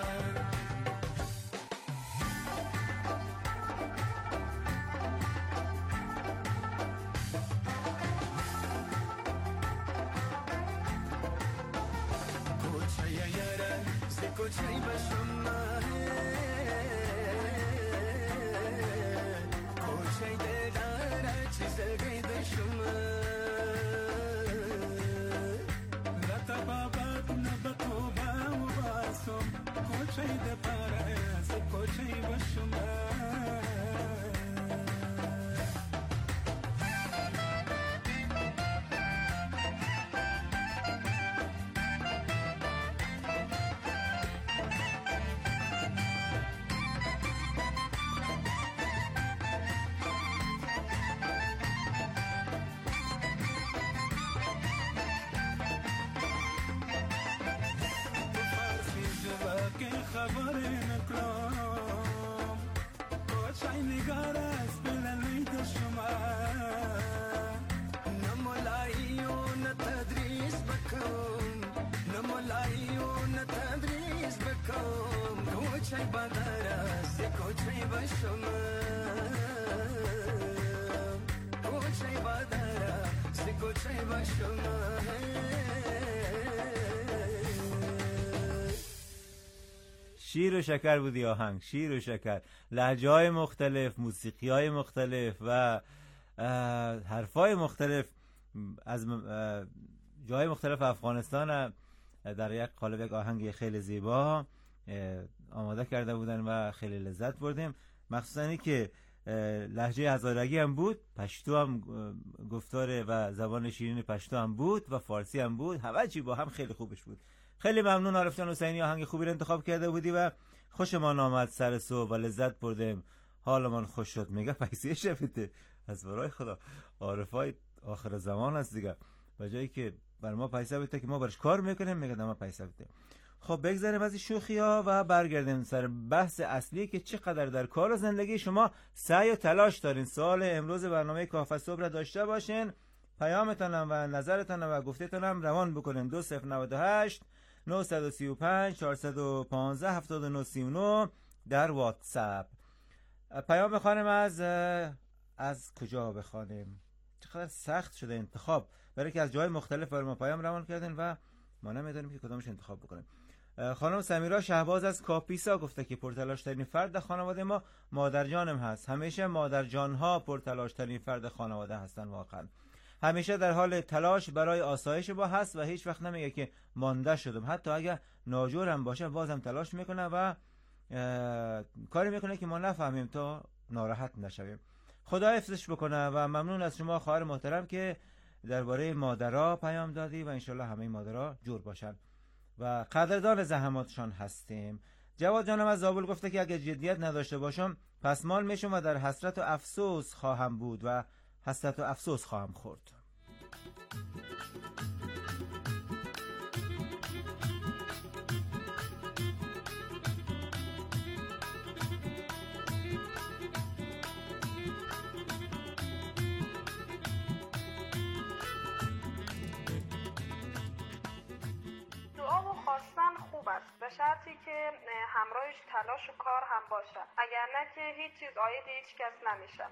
کوچه‌ای بشم کوچه‌ای دلاره چیز گیدشم لطا بابت نبتو با و باسم کوچه‌ای دپاره از کوچه‌ای بشم. خبر نکرم کوچای نگار است بلنید شما، نمولایی و نتدریس بکن، نمولایی و نتدریس بکن. کوچای بدر است کوچای بشما، کوچای بدر است کوچای بشما. شیر و شکر بودی آهنگ، شیر و شکر، لهجه های مختلف، موسیقی های مختلف و حرفای مختلف از جای مختلف افغانستان در یک قالب یک آهنگ خیلی زیبا آماده کرده بودن و خیلی لذت بردیم. مخصوصا این که لهجه هزارگی هم بود، پشتو هم گفتار و زبان شیرین پشتو هم بود و فارسی هم بود، همه چی با هم خیلی خوبش بود. خیلی ممنون عارف جان حسینی، آهنگ خوبی رو انتخاب کرده بودی و خوشمان آمد سر صبح و لذت بردیم، حالمان خوش شد. میگه پیسه شفته از برای خدا، عارفای آخر زمان هست دیگه، به جایی که بر ما پیسه بده که ما برش کار میکنیم میگه ما پیسه بده. خب بگذاریم از این شوخی ها و برگردیم سر بحث اصلی که چقدر در کار و زندگی شما سعی و تلاش دارین. سوال امروز برنامه کافه صبح را داشته باشین، پیامتانم و نظرتانم و گفتتانم روان بکنین. دو صفر نود و هشت نهصد و سی و پنج چهارصد و پانزده هفتاد و نه سی و نه در واتساپ. پیام بخوانیم از از کجا بخوانیم؟ چقدر سخت شده انتخاب، برای که از جای مختلف برای ما پیام روان کردین و ما نمیدونیم که کدامش انتخاب بکنیم. خانم سمیرا شهباز از کاپیسا گفته که پرتلاش ترین فرد خانواده ما مادر جانم هست. همیشه مادر جانها پرتلاش ترین فرد خانواده هستن، واقعا همیشه در حال تلاش برای آسایش با هست و هیچ وقت نمیگه که مانده شدم، حتی اگه ناجور هم باشه بازم تلاش میکنه و کاری میکنه که ما نفهمیم تا ناراحت نشویم. خدا حفظش بکنه و ممنون از شما خواهر محترم که درباره مادرها پیام دادی و انشالله همه مادرها جور باشن و قدردان زحماتشان هستیم. جواد جانم از زابل گفته که اگه جدیت نداشته باشم پس مال میشم و در حسرت و افسوس خواهم بود و حسرت و افسوس خواهم خورد. به شرطی که همراهش تلاش و کار هم باشه، اگر نه که هیچ چیز عاید هیچ کس نمیشه.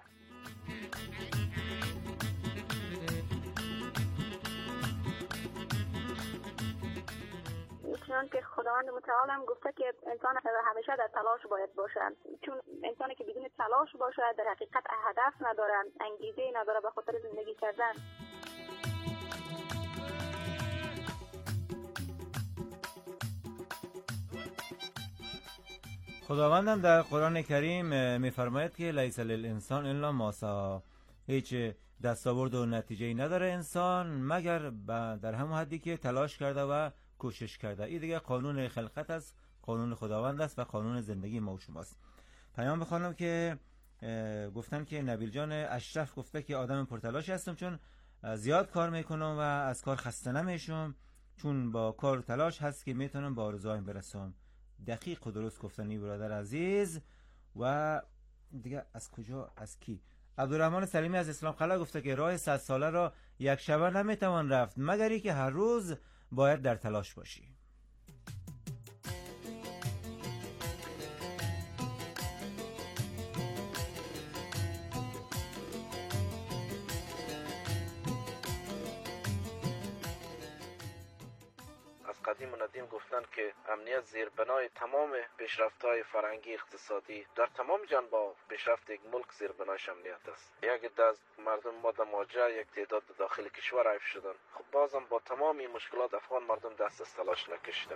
چون که خداوند متعال هم گفته که انسان همیشه در تلاش باید باشه، چون انسانی که بدون تلاش باشه در حقیقت هدف نداره، انگیزه نداره به خاطر زندگی کردن. خداوندم در قرآن کریم میفرماید که لیس للانسان الا ما سعی، هیچ دستاورد و نتیجه‌ای نداره انسان مگر در همون حدی که تلاش کرده و کوشش کرده. این دیگه قانون خلقت است، قانون خداوند است و قانون زندگی ما و شماست. پیام بخوانم که گفتن که نبیل جان اشرف گفته که آدم پرتلاش هستم چون زیاد کار میکنم و از کار خسته نمیشم، چون با کار تلاش هست که میتونم با آرزوهایم برسم. دقیق و درست گفتنی برادر عزیز. و دیگه از کجا از کی؟ عبدالرحمن سلیمی از اسلام قلعه گفته که راه صد ساله را یک شبه نمیتوان رفت مگر ای که هر روز باید در تلاش باشی. قدیم و ندیم گفتن که امنیت زیربنای تمام پیشرفت‌های فرهنگی اقتصادی در تمام جنبه‌ها. پیشرفت یک ملک زیربنایش امنیت است. یک عده از مردم ما در مهاجرت، یک تعداد داخل کشور حیف شدن. خب بازم با تمام این مشکلات افغان مردم دست از تلاش نکشیدن.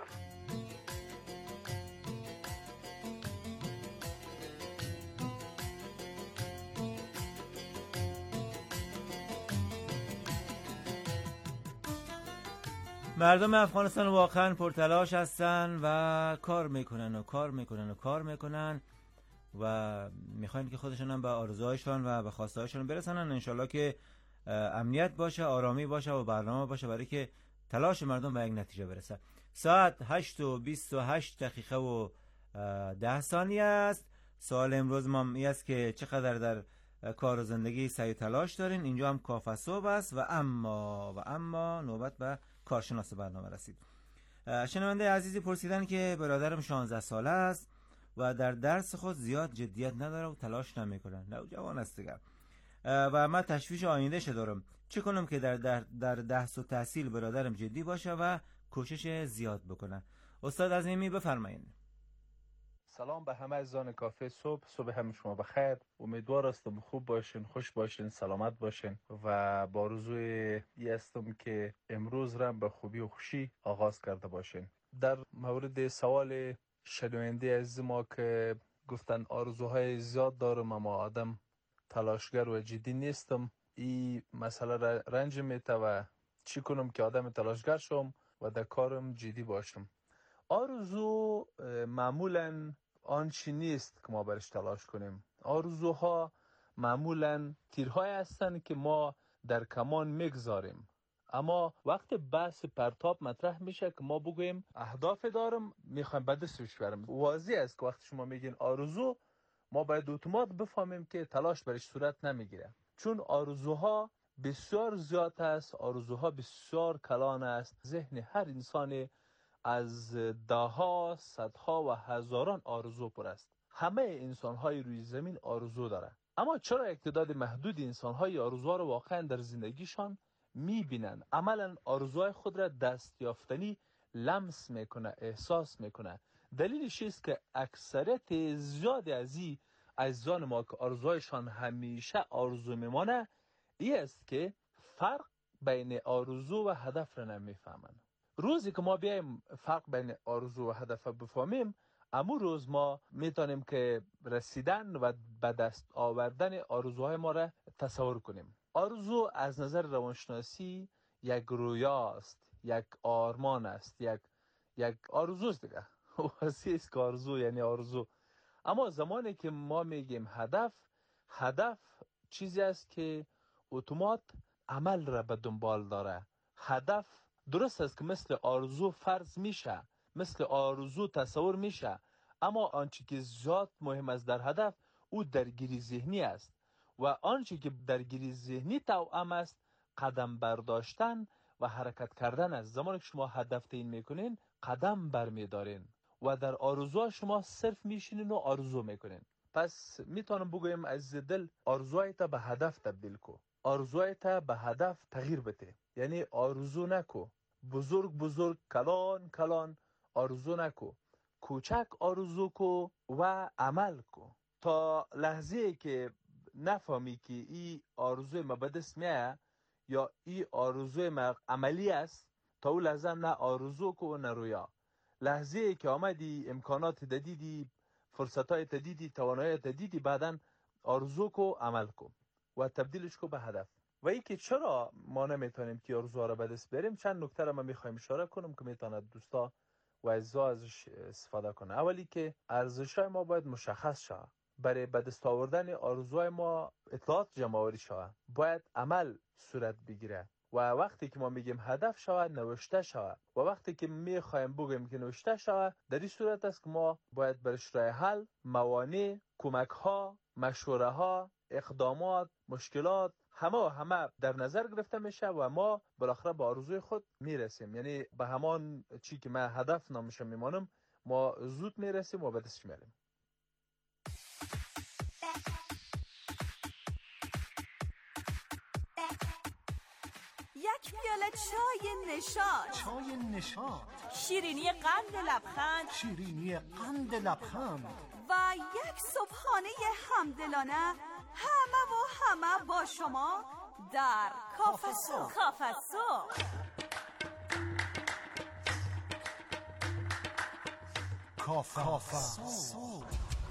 مردم افغانستان واقعا پرتلاش هستن و کار میکنن و کار میکنن و کار میکنن و میخواین که خودشون هم به آرزوهایشون و به خواستهایشون برسنن. انشالله که امنیت باشه، آرامی باشه و برنامه باشه برای که تلاش مردم به یک نتیجه برسه. ساعت هشت و بیست و هشت دقیقه و ده ثانیه است. سوال امروز ما این است که چقدر در کار و زندگی سعی تلاش دارین. اینجا هم کافه صبح است و اما و اما نوبت به کارشناس برنامه رسید. شنونده عزیزی پرسیدن که برادرم شانزده ساله است و در درس خود زیاد جدیت نداره و تلاش نمیکنه. نوجوان است دیگه و من تشویش آینده‌اش دارم. چه کنم که در در در درس و تحصیل برادرم جدی باشه و کوشش زیاد بکنه؟ استاد عظیمی بفرمایید. سلام به همه عزیزان کافه صبح. صبح همه شما بخیر. امیدوار هستم خوب باشین، خوش باشین، سلامت باشین و با آرزوی ای هستم که امروز را به خوبی و خوشی آغاز کرده باشین. در مورد سوال شنونده عزیز ما که گفتن آرزوهای زیاد دارم اما آدم تلاشگر و جدی نیستم، این مسئله رنج میته و چی کنم که آدم تلاشگر شم و در کارم جدی باشم. آرزو معمولاً آنچی نیست که ما برش تلاش کنیم. آرزوها معمولاً تیرهای هستند که ما در کمان میگذاریم، اما وقت بحث پرتاب مطرح میشه که ما بگویم اهداف دارم میخوایم به دستش برم. واضح است که وقتی شما میگین آرزو، ما باید اتومات بفهمیم که تلاش برش صورت نمیگیره، چون آرزوها بسیار زیاد است، آرزوها بسیار کلان است. ذهن هر انسان از دهها، صدها و هزاران آرزو پر است. همه انسان‌های روی زمین آرزو داره، اما چرا اعداد محدود انسان‌های آرزوها رو واقعا در زندگیشان می‌بینن؟ عملاً آرزوهای خود را دستیافتنی لمس میکنه، احساس میکنه. دلیلش است که اکثریت زیاد از این عزیزان ما که آرزوهایشان همیشه آرزو میمانه، این است که فرق بین آرزو و هدف را نمیفهمن. روزی که ما بیایم فرق بین آرزو و هدف بفهمیم، امو روز ما میتونیم که رسیدن و به دست آوردن آرزوهای ما را تصور کنیم. آرزو از نظر روانشناسی یک رویاست، یک آرمان است، یک یک آرزوست دیگه. واضح است که آرزو یعنی آرزو. اما زمانی که ما میگیم هدف، هدف چیزی است که اتومات عمل را به دنبال داره. هدف درست است که مثل آرزو فرض میشه، مثل آرزو تصور میشه، اما آنچه که زیاد مهم است در هدف او درگیری ذهنی است و آنچه که درگیری ذهنی توأم است قدم برداشتن و حرکت کردن است. زمانی که شما هدف تعیین میکنین قدم برمیدارین و در آرزو شما صرف میشینین و آرزو میکنین. پس میتونم بگویم از دل آرزویت به هدف تبدیل کو، آرزویت به هدف تغییر بده. یعنی آرزو نکو بزرگ بزرگ کلان کلان آرزو نکو، کوچک آرزو کو و عمل کو. تا لحظه که نفهمی که این آرزوی ما به دست میاد یا این آرزوی ما عملی است، تا اون لحظه نه آرزو کو و نه رویا. لحظه که آمدی امکانات دیدی، فرصتای دیدی، توانایی دیدی، بعدن آرزو کو، عمل کو و تبدیلش کو به هدف. و این که چرا ما نمیتونیم که آرزوها را به دست بریم، چند نکته را من میخوایم اشاره کنم که میتواند دوستا و عزیزا ازش استفاده کنه. اولی که ارزش‌های ما باید مشخص شود. برای به دست آوردن آرزوهای ما اطلاعات جمع آوری شود، باید عمل صورت بگیره و وقتی که ما میگیم هدف شود نوشته شود و وقتی که میخوایم بگیم که نوشته شود، در این صورت است که ما باید برش راه حل، موانع، کمک ها، مشوره ها، اقدامات، مشکلات همه همه در نظر گرفته میشه و ما بالاخره به آرزوی خود میرسیم. یعنی به همان چی که من هدف نامش میمانم ما زود میرسیم و به دستش میاریم. یک پیاله چای نشاط، چای نشاط، شیرینی قند لبخند، شیرینی قند لبخند و یک صبحانه همدلانه، همه و همه با شما در کافه صبح. کافه صبح کافه صبح.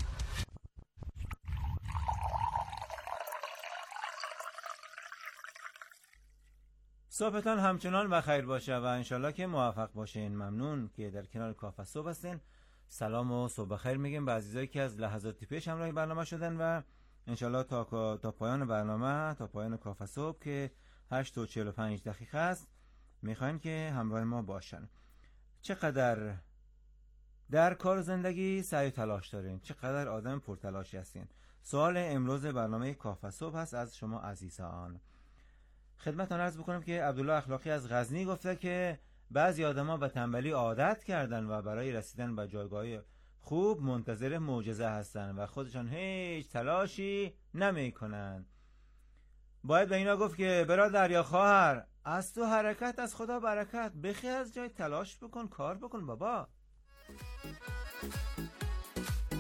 صبحتان همچنان بخیر باشه و انشالله که موفق باشین. ممنون که در کنار کافه صبح هستین. سلام و صبح بخیر میگیم به عزیزایی که از لحظات پیش همراه برنامه شدن و انشالله تا تا پایان برنامه، تا پایان کافه صبح که هشت و چهل و پنج دقیقه است، میخواین که همراه ما باشن. چقدر در کار زندگی سعی و تلاش دارین؟ چقدر آدم پرتلاشی هستین؟ سوال امروز برنامه کافه صبح هست از شما عزیزان. خدمتتون عرض بکنم که عبدالله اخلاقی از غزنی گفته که بعضی آدما به تنبلی عادت کردن و برای رسیدن به جایگاه خوب منتظر معجزه هستن و خودشان هیچ تلاشی نمی کنن. باید به اینا گفت که برادر یا خواهر، از تو حرکت از خدا برکت، بخی از جای تلاش بکن، کار بکن بابا.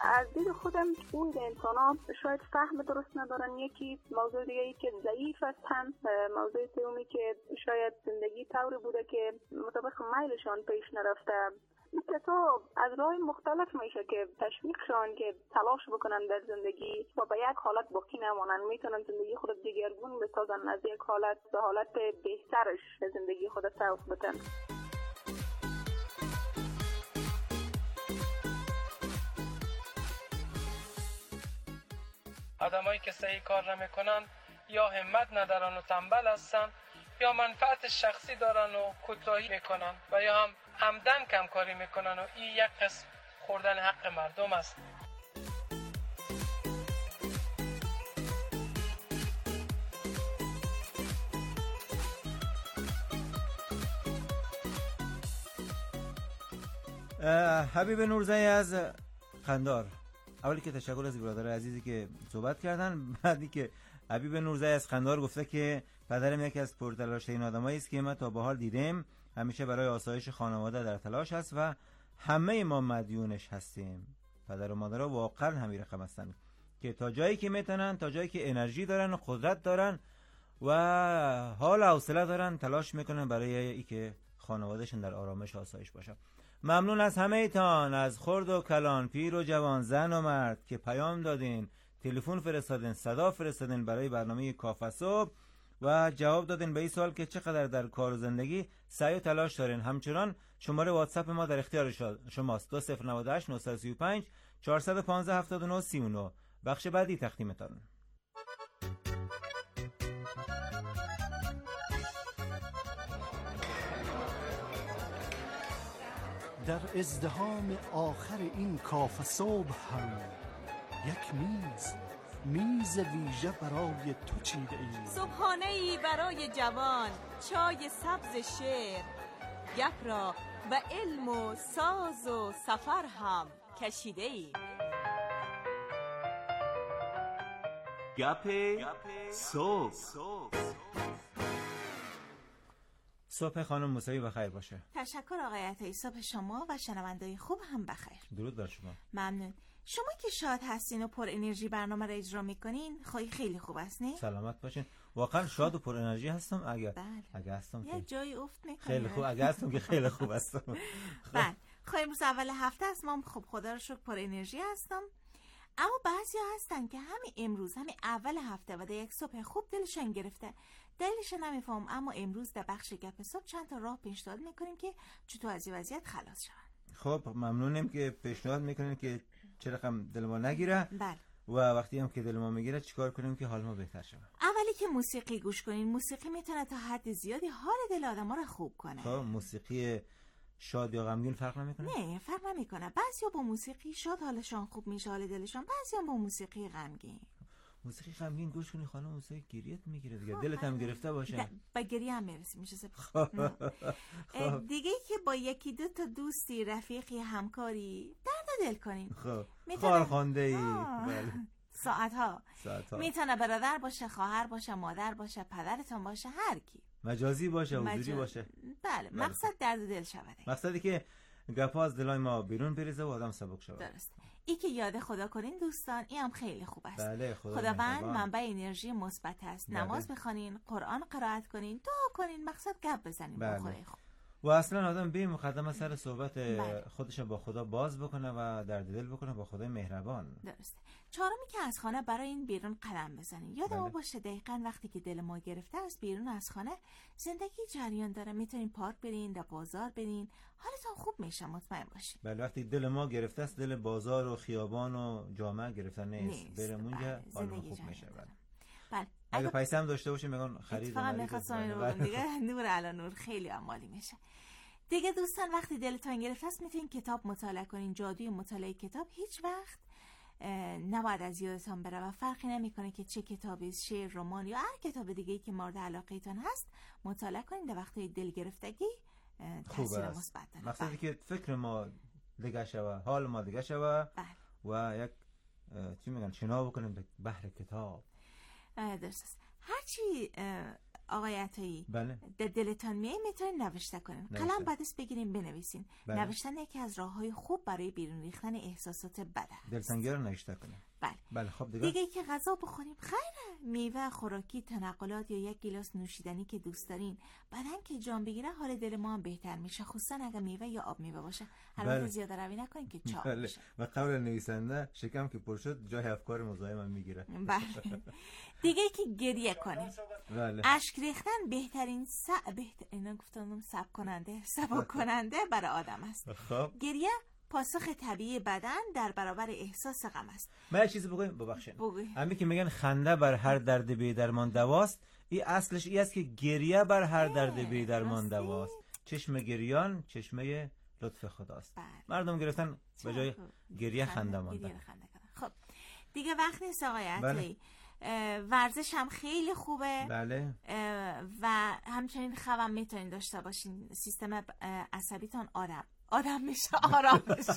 از دید خودم اون انسان ها شاید فهم درست ندارن. یکی موضوع دیگه ای که ضعیف هستن، موضوع سومی که شاید زندگی طوری بوده که مطابق میلشان پیش نرفته. این کسا از راه مختلف میشه که تشویقشان که تلاش بکنن در زندگی و به یک حالت باقی نمانن. میتونن زندگی خود دیگرگون بسازن، از یک حالت به حالت بهترش زندگی خود سوق بدن. آدمایی که صحیح کار نمیکنن یا همت ندارن و تنبل هستن، یا منفعت شخصی دارن و کوتاهی میکنن، و یا هم عمدن کمکاری میکنن و این یک قسم خوردن حق مردم است. حبیب نورزی از قندار، اولی که تشکر از برادر عزیزی که صحبت کردن. بعدی که حبیب نورزی از قندار گفته که پدرم یکی از پرتلاش‌ترین آدمایی است که من تا به حال دیدم، همیشه برای آسایش خانواده در تلاش است و همه ما مدیونش هستیم. پدر و مادرها واقعا همین رقم هستن که تا جایی که میتونن، تا جایی که انرژی دارن و قدرت دارن و حال و حوصله دارن، تلاش میکنن برای اینکه خانوادهشون در آرامش و آسایش باشه. ممنون از همه تان، از خرد و کلان، پیر و جوان، زن و مرد که پیام دادین، تلفن فرستادین، صدا فرستادین برای برنامه کافه صبح و جواب دادین به این سوال که چقدر در کار و زندگی سعی و تلاش دارین. همچنان شماره واتساپ ما در اختیار شماست، دو صفر نه هشت نه سه پنج چهار یک پنج هفت نه سه نه. بخش بعدی تقدیمتان. در ازدحام آخر این کافه صبح هم یک میز میز ویژه برای تو چیده ایم. صبحانه‌ای برای جوان، چای سبز شعر، گپ را و علم و ساز و سفر هم کشیده ایم. گپ صبح. صبح خانم موسوی بخیر باشه. تشکر آقای عطایی. صبح شما و شنوندای خوب هم بخیر. درود بر شما. ممنون. شما که شاد هستین و پر انرژی برنامه را اجرا میکنین، خواهی خیلی خوب است نه؟ سلامت باشین. واقعا شاد و پر انرژی هستم. اگر بله. اگر هستم یه که جایی افت میکنه. خیلی خوب. اگر هستم که خیلی خوب هستم. بله. خواهی امروز اول هفته است، ما خب خدا رو شکر پر انرژی هستم. اما بعضی هستن که همین امروز، همین اول هفته و در یک صبح خوب دلشان گرفته، دلیلش نمیفهم، اما امروز در بخش گپ صبح چند تا راه پیشنهاد میکنیم که چطور از این وضعیت خلاص شون. خب ممنونیم که پیشنهاد میکنین که چه رقم دل ما نگیره. بله. و وقتی هم که دل ما میگیره چیکار کنیم که حال ما بهتر شه؟ اولی که موسیقی گوش کنین. موسیقی میتونه تا حد زیادی حال دل آدم‌ها رو خوب کنه. خب موسیقی شاد یا غمگین فرق نمیکنه؟ نه فرق نمیکنه. بعضیا با موسیقی شاد حالشان خوب میشه، حال دلشان. بعضیا با موسیقی غمگین. موسیقی غمگین گوش کنی خانم، موسیقی گریت میگیره دیگه، دلت هم گرفته باشه. با گریه هم میرسیم میشه. خب دیگه که با یکی دو تا دوستی، رفیقی، همکاری درد دل کنین. خب خارخوانده ای. بله. ساعت ها. ساعت ها. میتونه برادر باشه، خواهر باشه، مادر باشه، پدرتون باشه، هر کی. مجازی باشه، حضوری مجاز... باشه. بله. بله. مقصد درد دل شوه. مقصدی که گپا از دلای ما بیرون بریزه و آدم سبک شود. درست. ای که یاد خدا کنین دوستان، این هم خیلی خوب است. بله. خدا خداوند منبع انرژی مثبت است. بله. نماز بخونین، قرآن قرائت کنین، دعا کنین، مقصد گپ بزنین. بله. با خدای خوب. و اصلا آدم به مقدمه سر صحبت بله. خودش با خدا باز بکنه و درد دل بکنه با خدای مهربان. درسته. چهارمی که از خانه برای این بیرون قدم بزنین. یادم بله. باشه دقیقاً وقتی که دل ما گرفته است، بیرون از خانه زندگی جریان داره. میتونین پارک برین، در بازار برین، حالتون خوب میشه، مطمئن باشین. بله. وقتی دل ما گرفته است، دل بازار و خیابان و جامعه گرفته نیست. بریم اونجا حالمون خوب میشه. بله. بله. اگه پیسه هم داشته باشیم میگن خرید فقط می‌خواستم رو دیگه نور علی نور خیلی عمالی میشه. دیگه دوستان وقتی دلتون گرفته است میتونین کتاب مطالعه کنین. جادوی مطالعه کتاب هیچ وقت نباید از یادتان بره و فرقی نمیکنه که چه کتابی، شعر، رمان یا هر کتاب دیگه‌ای که مورد علاقه‌تان هست مطالعه کنین. در وقتی دل گرفتگی تاثیر مثبت داره. مقصدی که فکر ما دیگه شوه، حال ما دیگه شوه و یک چی میگن شنا بکنیم به بحر کتاب. درست است. هرچی آقای عطایی بله. در دلتان میای میتونین نوشته کنین، قلم بعد از بگیرین بنویسین. بله. نوشتن یکی از راههای خوب برای بیرون ریختن احساسات بد است. دلتنگی رو نوشته کنین. بله. بله خب دیگه دیگه که غذا بخوریم خیره، میوه، خوراکی، تنقلات یا یک گیلاس نوشیدنی که دوست دارین. بدن که جان بگیره حال دل ما هم بهتر میشه، خصوصا اگه میوه یا آب میوه باشه. البته بله. زیاده روی نکنین که چاق بله. میشه. و قول نویسنده شکم که پر شد جای افکار مزاحم میگیره. بله. دیگه که گریه کنیم. بله. اشک ریختن بهترین س بهتر اینا گفتم سبک کننده سبک کننده برای آدم است. خب گریه پاسخ طبیعی بدن در برابر احساس غم است. من یه چیزی بگم ببخشید. بگوی. همین که میگن خنده بر هر درد بی درمان دواست، این اصلش این است که گریه بر هر درد بی درمان دواست. چشم گریان چشمه لطف خداست. بله. مردم گرفتن به جای گریه خنده ماندن. خب دیگه وقت نیست آقای عطایی. ورزش هم خیلی خوبه. بله. و همچنین خواب میتونین داشته باشین، سیستم عصبیتون آرام آرام میشه آرام میشه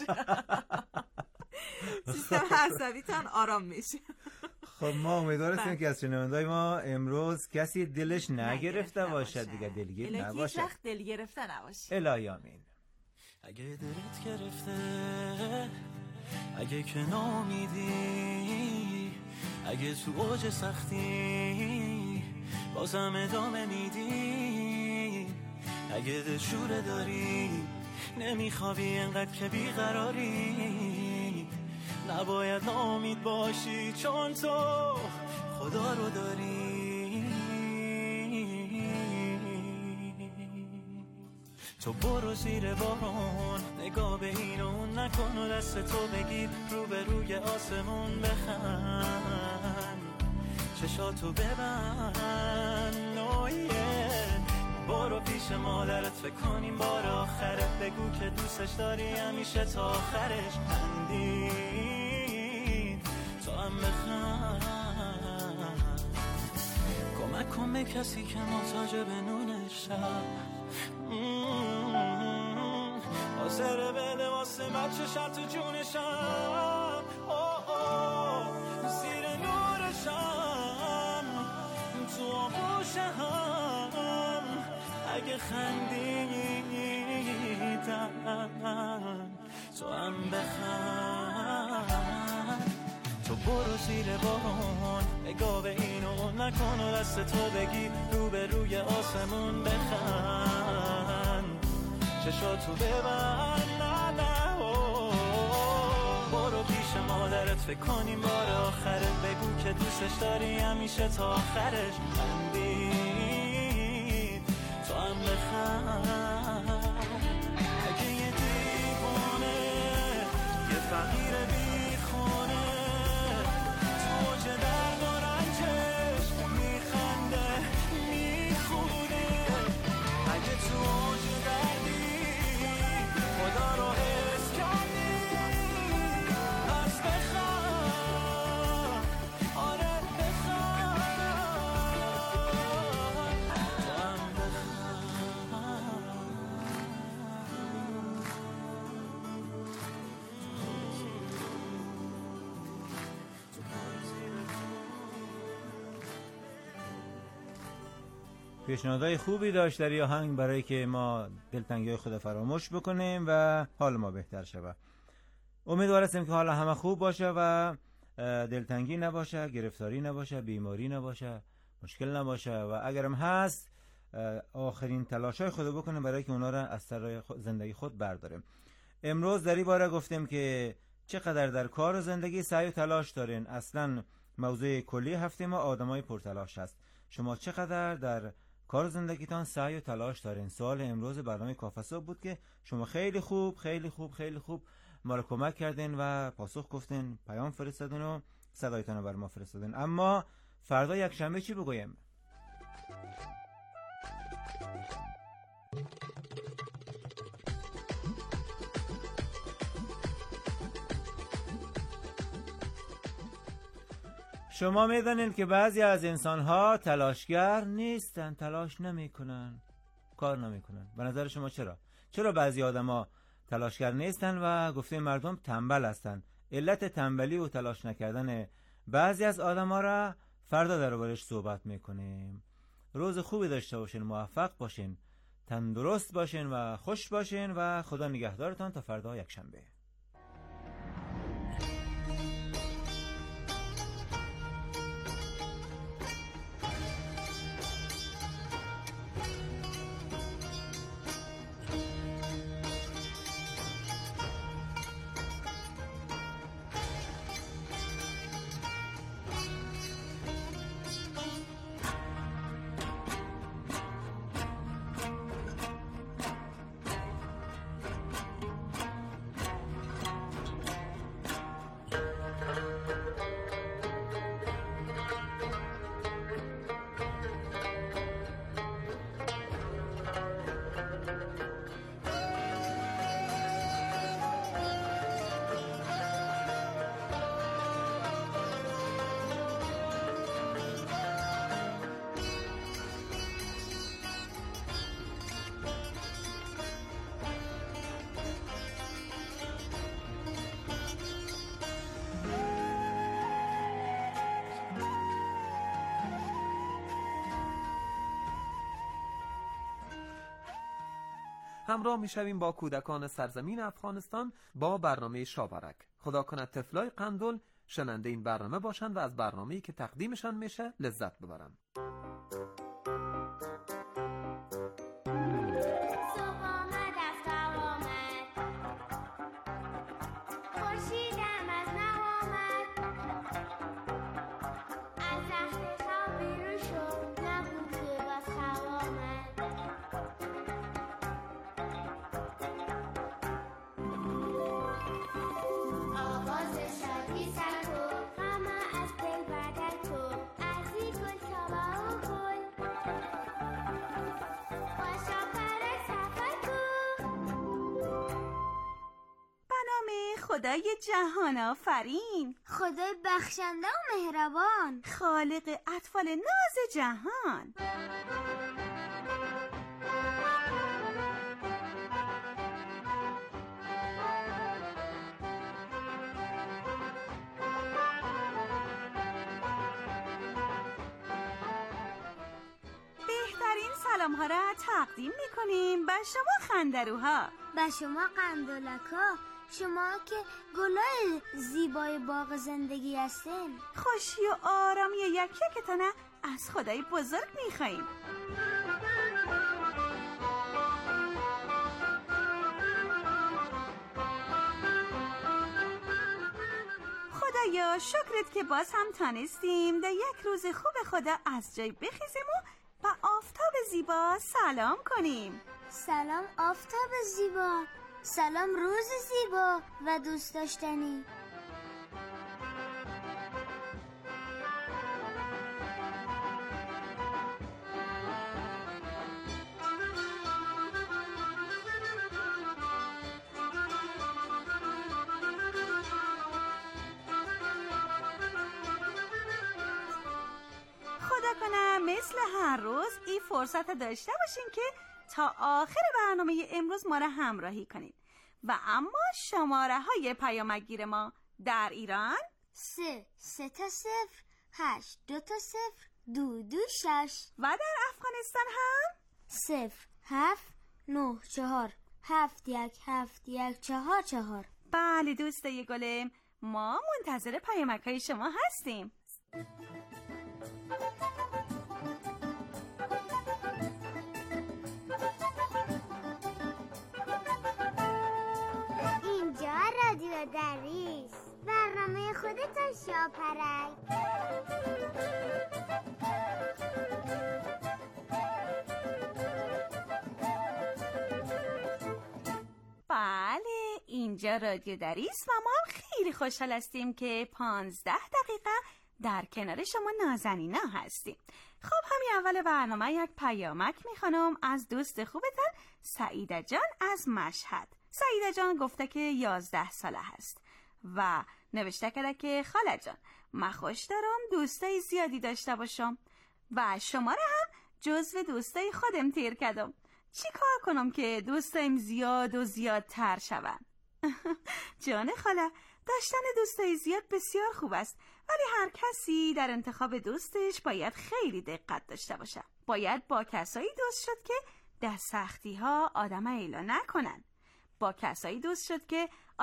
سیستم عصبیتون آرام میشه. خب ما امیدوار هستیم که از شنوندای ما امروز کسی دلش نگرفته باشد دیگه، دلگیر نباشه، هیچ وقت دل گرفته نباشه. الهی آمین. اگه دلت گرفته، اگه که نامیدی، اگه تو اوج سختی بازم ادامه میدی، اگه دلشوره داری نمیخوابی انقدر که بیقراری، نباید ناامید باشی چون تو خدا رو داری. تو برو زیر بارون، نگاه به این و اون نکن و دست تو بگیر رو به روی آسمون بخند، چشاتو ببند نویه، برو پیش مادرت فکر کنیم بار آخره، بگو که دوستش داری همیشه تا آخرش، خندید تو هم بخند، کمک کن به کسی که محتاج به نون شب، حاضر بده واسه بچه‌شم تو جونشم، زیر نورشم تو آغوشم، اگه خندیدم تو هم بخند، تو برو زیر بارون، نگاه به این و نکن و دست تو بگی رو به روی آسمون بخند، چشاتو ببند نه نه، برو پیش مادرت فکر کنیم بار آخره، بگو که دوستش داری همیشه تا آخرش، خندید تو هم بخند، اگه یه دیوانه یه فقیر بیخونه تو اوج درد و رنجش میخنده میخونه، اگه تو اوج دردی خدا رو حس کردی پس بخند، آره بخند تو هم پیشنهادهای خوبی داشت در این آهنگ برای که ما دلتنگی‌های خود فراموش بکنیم و حال ما بهتر شود. امیدوار هستیم که حال همه خوب باشه و دلتنگی نباشه، گرفتاری نباشه، بیماری نباشه، مشکل نباشه و اگرم هست آخرین تلاشای خود بکنیم برای که اونا را از سر زندگی خود برداریم. امروز در این باره گفتیم که چقدر در کار و زندگی سعی و تلاش دارین. اصلا موضوع کلی هفته ما آدمای پرتلاش هست. شما چقدر در کار زندگیتان سعی و تلاش دارین؟ سوال امروز برنامه کافه صبح بود که شما خیلی خوب خیلی خوب خیلی خوب ما رو کمک کردین و پاسخ گفتین، پیام فرستادین و صدایتان رو بر ما فرستادین. اما فردا یک شنبه چی بگویم؟ شما میدانید که بعضی از انسان‌ها تلاشگر نیستن، تلاش نمی‌کنن، کار نمی‌کنن. به نظر شما چرا؟ چرا بعضی آدم‌ها تلاشگر نیستن و گفته مردم تنبل هستن؟ علت تنبلی و تلاش نکردن بعضی از آدم‌ها را فردا دربارش صحبت می‌کنیم. روز خوبی داشته باشین، موفق باشین، تندرست باشین و خوش باشین و خدا نگهدارتان تا فردا یک شنبه. همراه میشویم با کودکان سرزمین افغانستان با برنامه شاورک. خدا کند طفلای قندل شننده این برنامه باشند و از برنامه‌ای که تقدیمشان میشه لذت ببرند. خدای جهان آفرین، خدای بخشنده و مهربان، خالق اطفال ناز جهان. بهترین سلام ها را تقدیم میکنیم به شما خندروها، به شما قندلکا، شما که گلای زیبای باغ زندگی هستین. خوشی و آرامی یک یکتان از خدای بزرگ میخواییم. خدایا شکرت که باز هم تانستیم در یک روز خوب خدا از جای بخیزیم و به آفتاب زیبا سلام کنیم. سلام آفتاب زیبا، سلام روز زیبا و دوست داشتنی. خدا کنه مثل هر روز این فرصت داشته باشین که تا آخر برنامه امروز ما را همراهی کنید. و اما شماره های پیامگیر ما در ایران سه سه تا صفر هشت دو تا صفر دو دو شش و در افغانستان هم صفر هفت نه چهار هفت یک هفت یک چهار چهار. بله دوستای گلم، ما منتظر پیامک های شما هستیم. اینجا رادیو دریس، برنامه خودتان شاپرک. بله اینجا رادیو دریس و ما خیلی خوشحال هستیم که پانزده دقیقه در کنار شما نازنینا هستیم. خب همین اول برنامه یک پیامک میخوانم از دوست خوبتان سعیده جان از مشهد. سعیده جان گفته که یازده ساله هست و نوشته کرده که خاله جان من خوش دارم دوستای زیادی داشته باشم و شما را هم جزو دوستای خودم تیر کردم. چی کار کنم که دوستایم زیاد و زیادتر شون؟ جان خاله داشتن دوستای زیاد بسیار خوب است، ولی هر کسی در انتخاب دوستش باید خیلی دقت داشته باشه. باید با کسایی دوست شد که در سختی ها آدم ایلا نکنن. با کسایی دوست شد که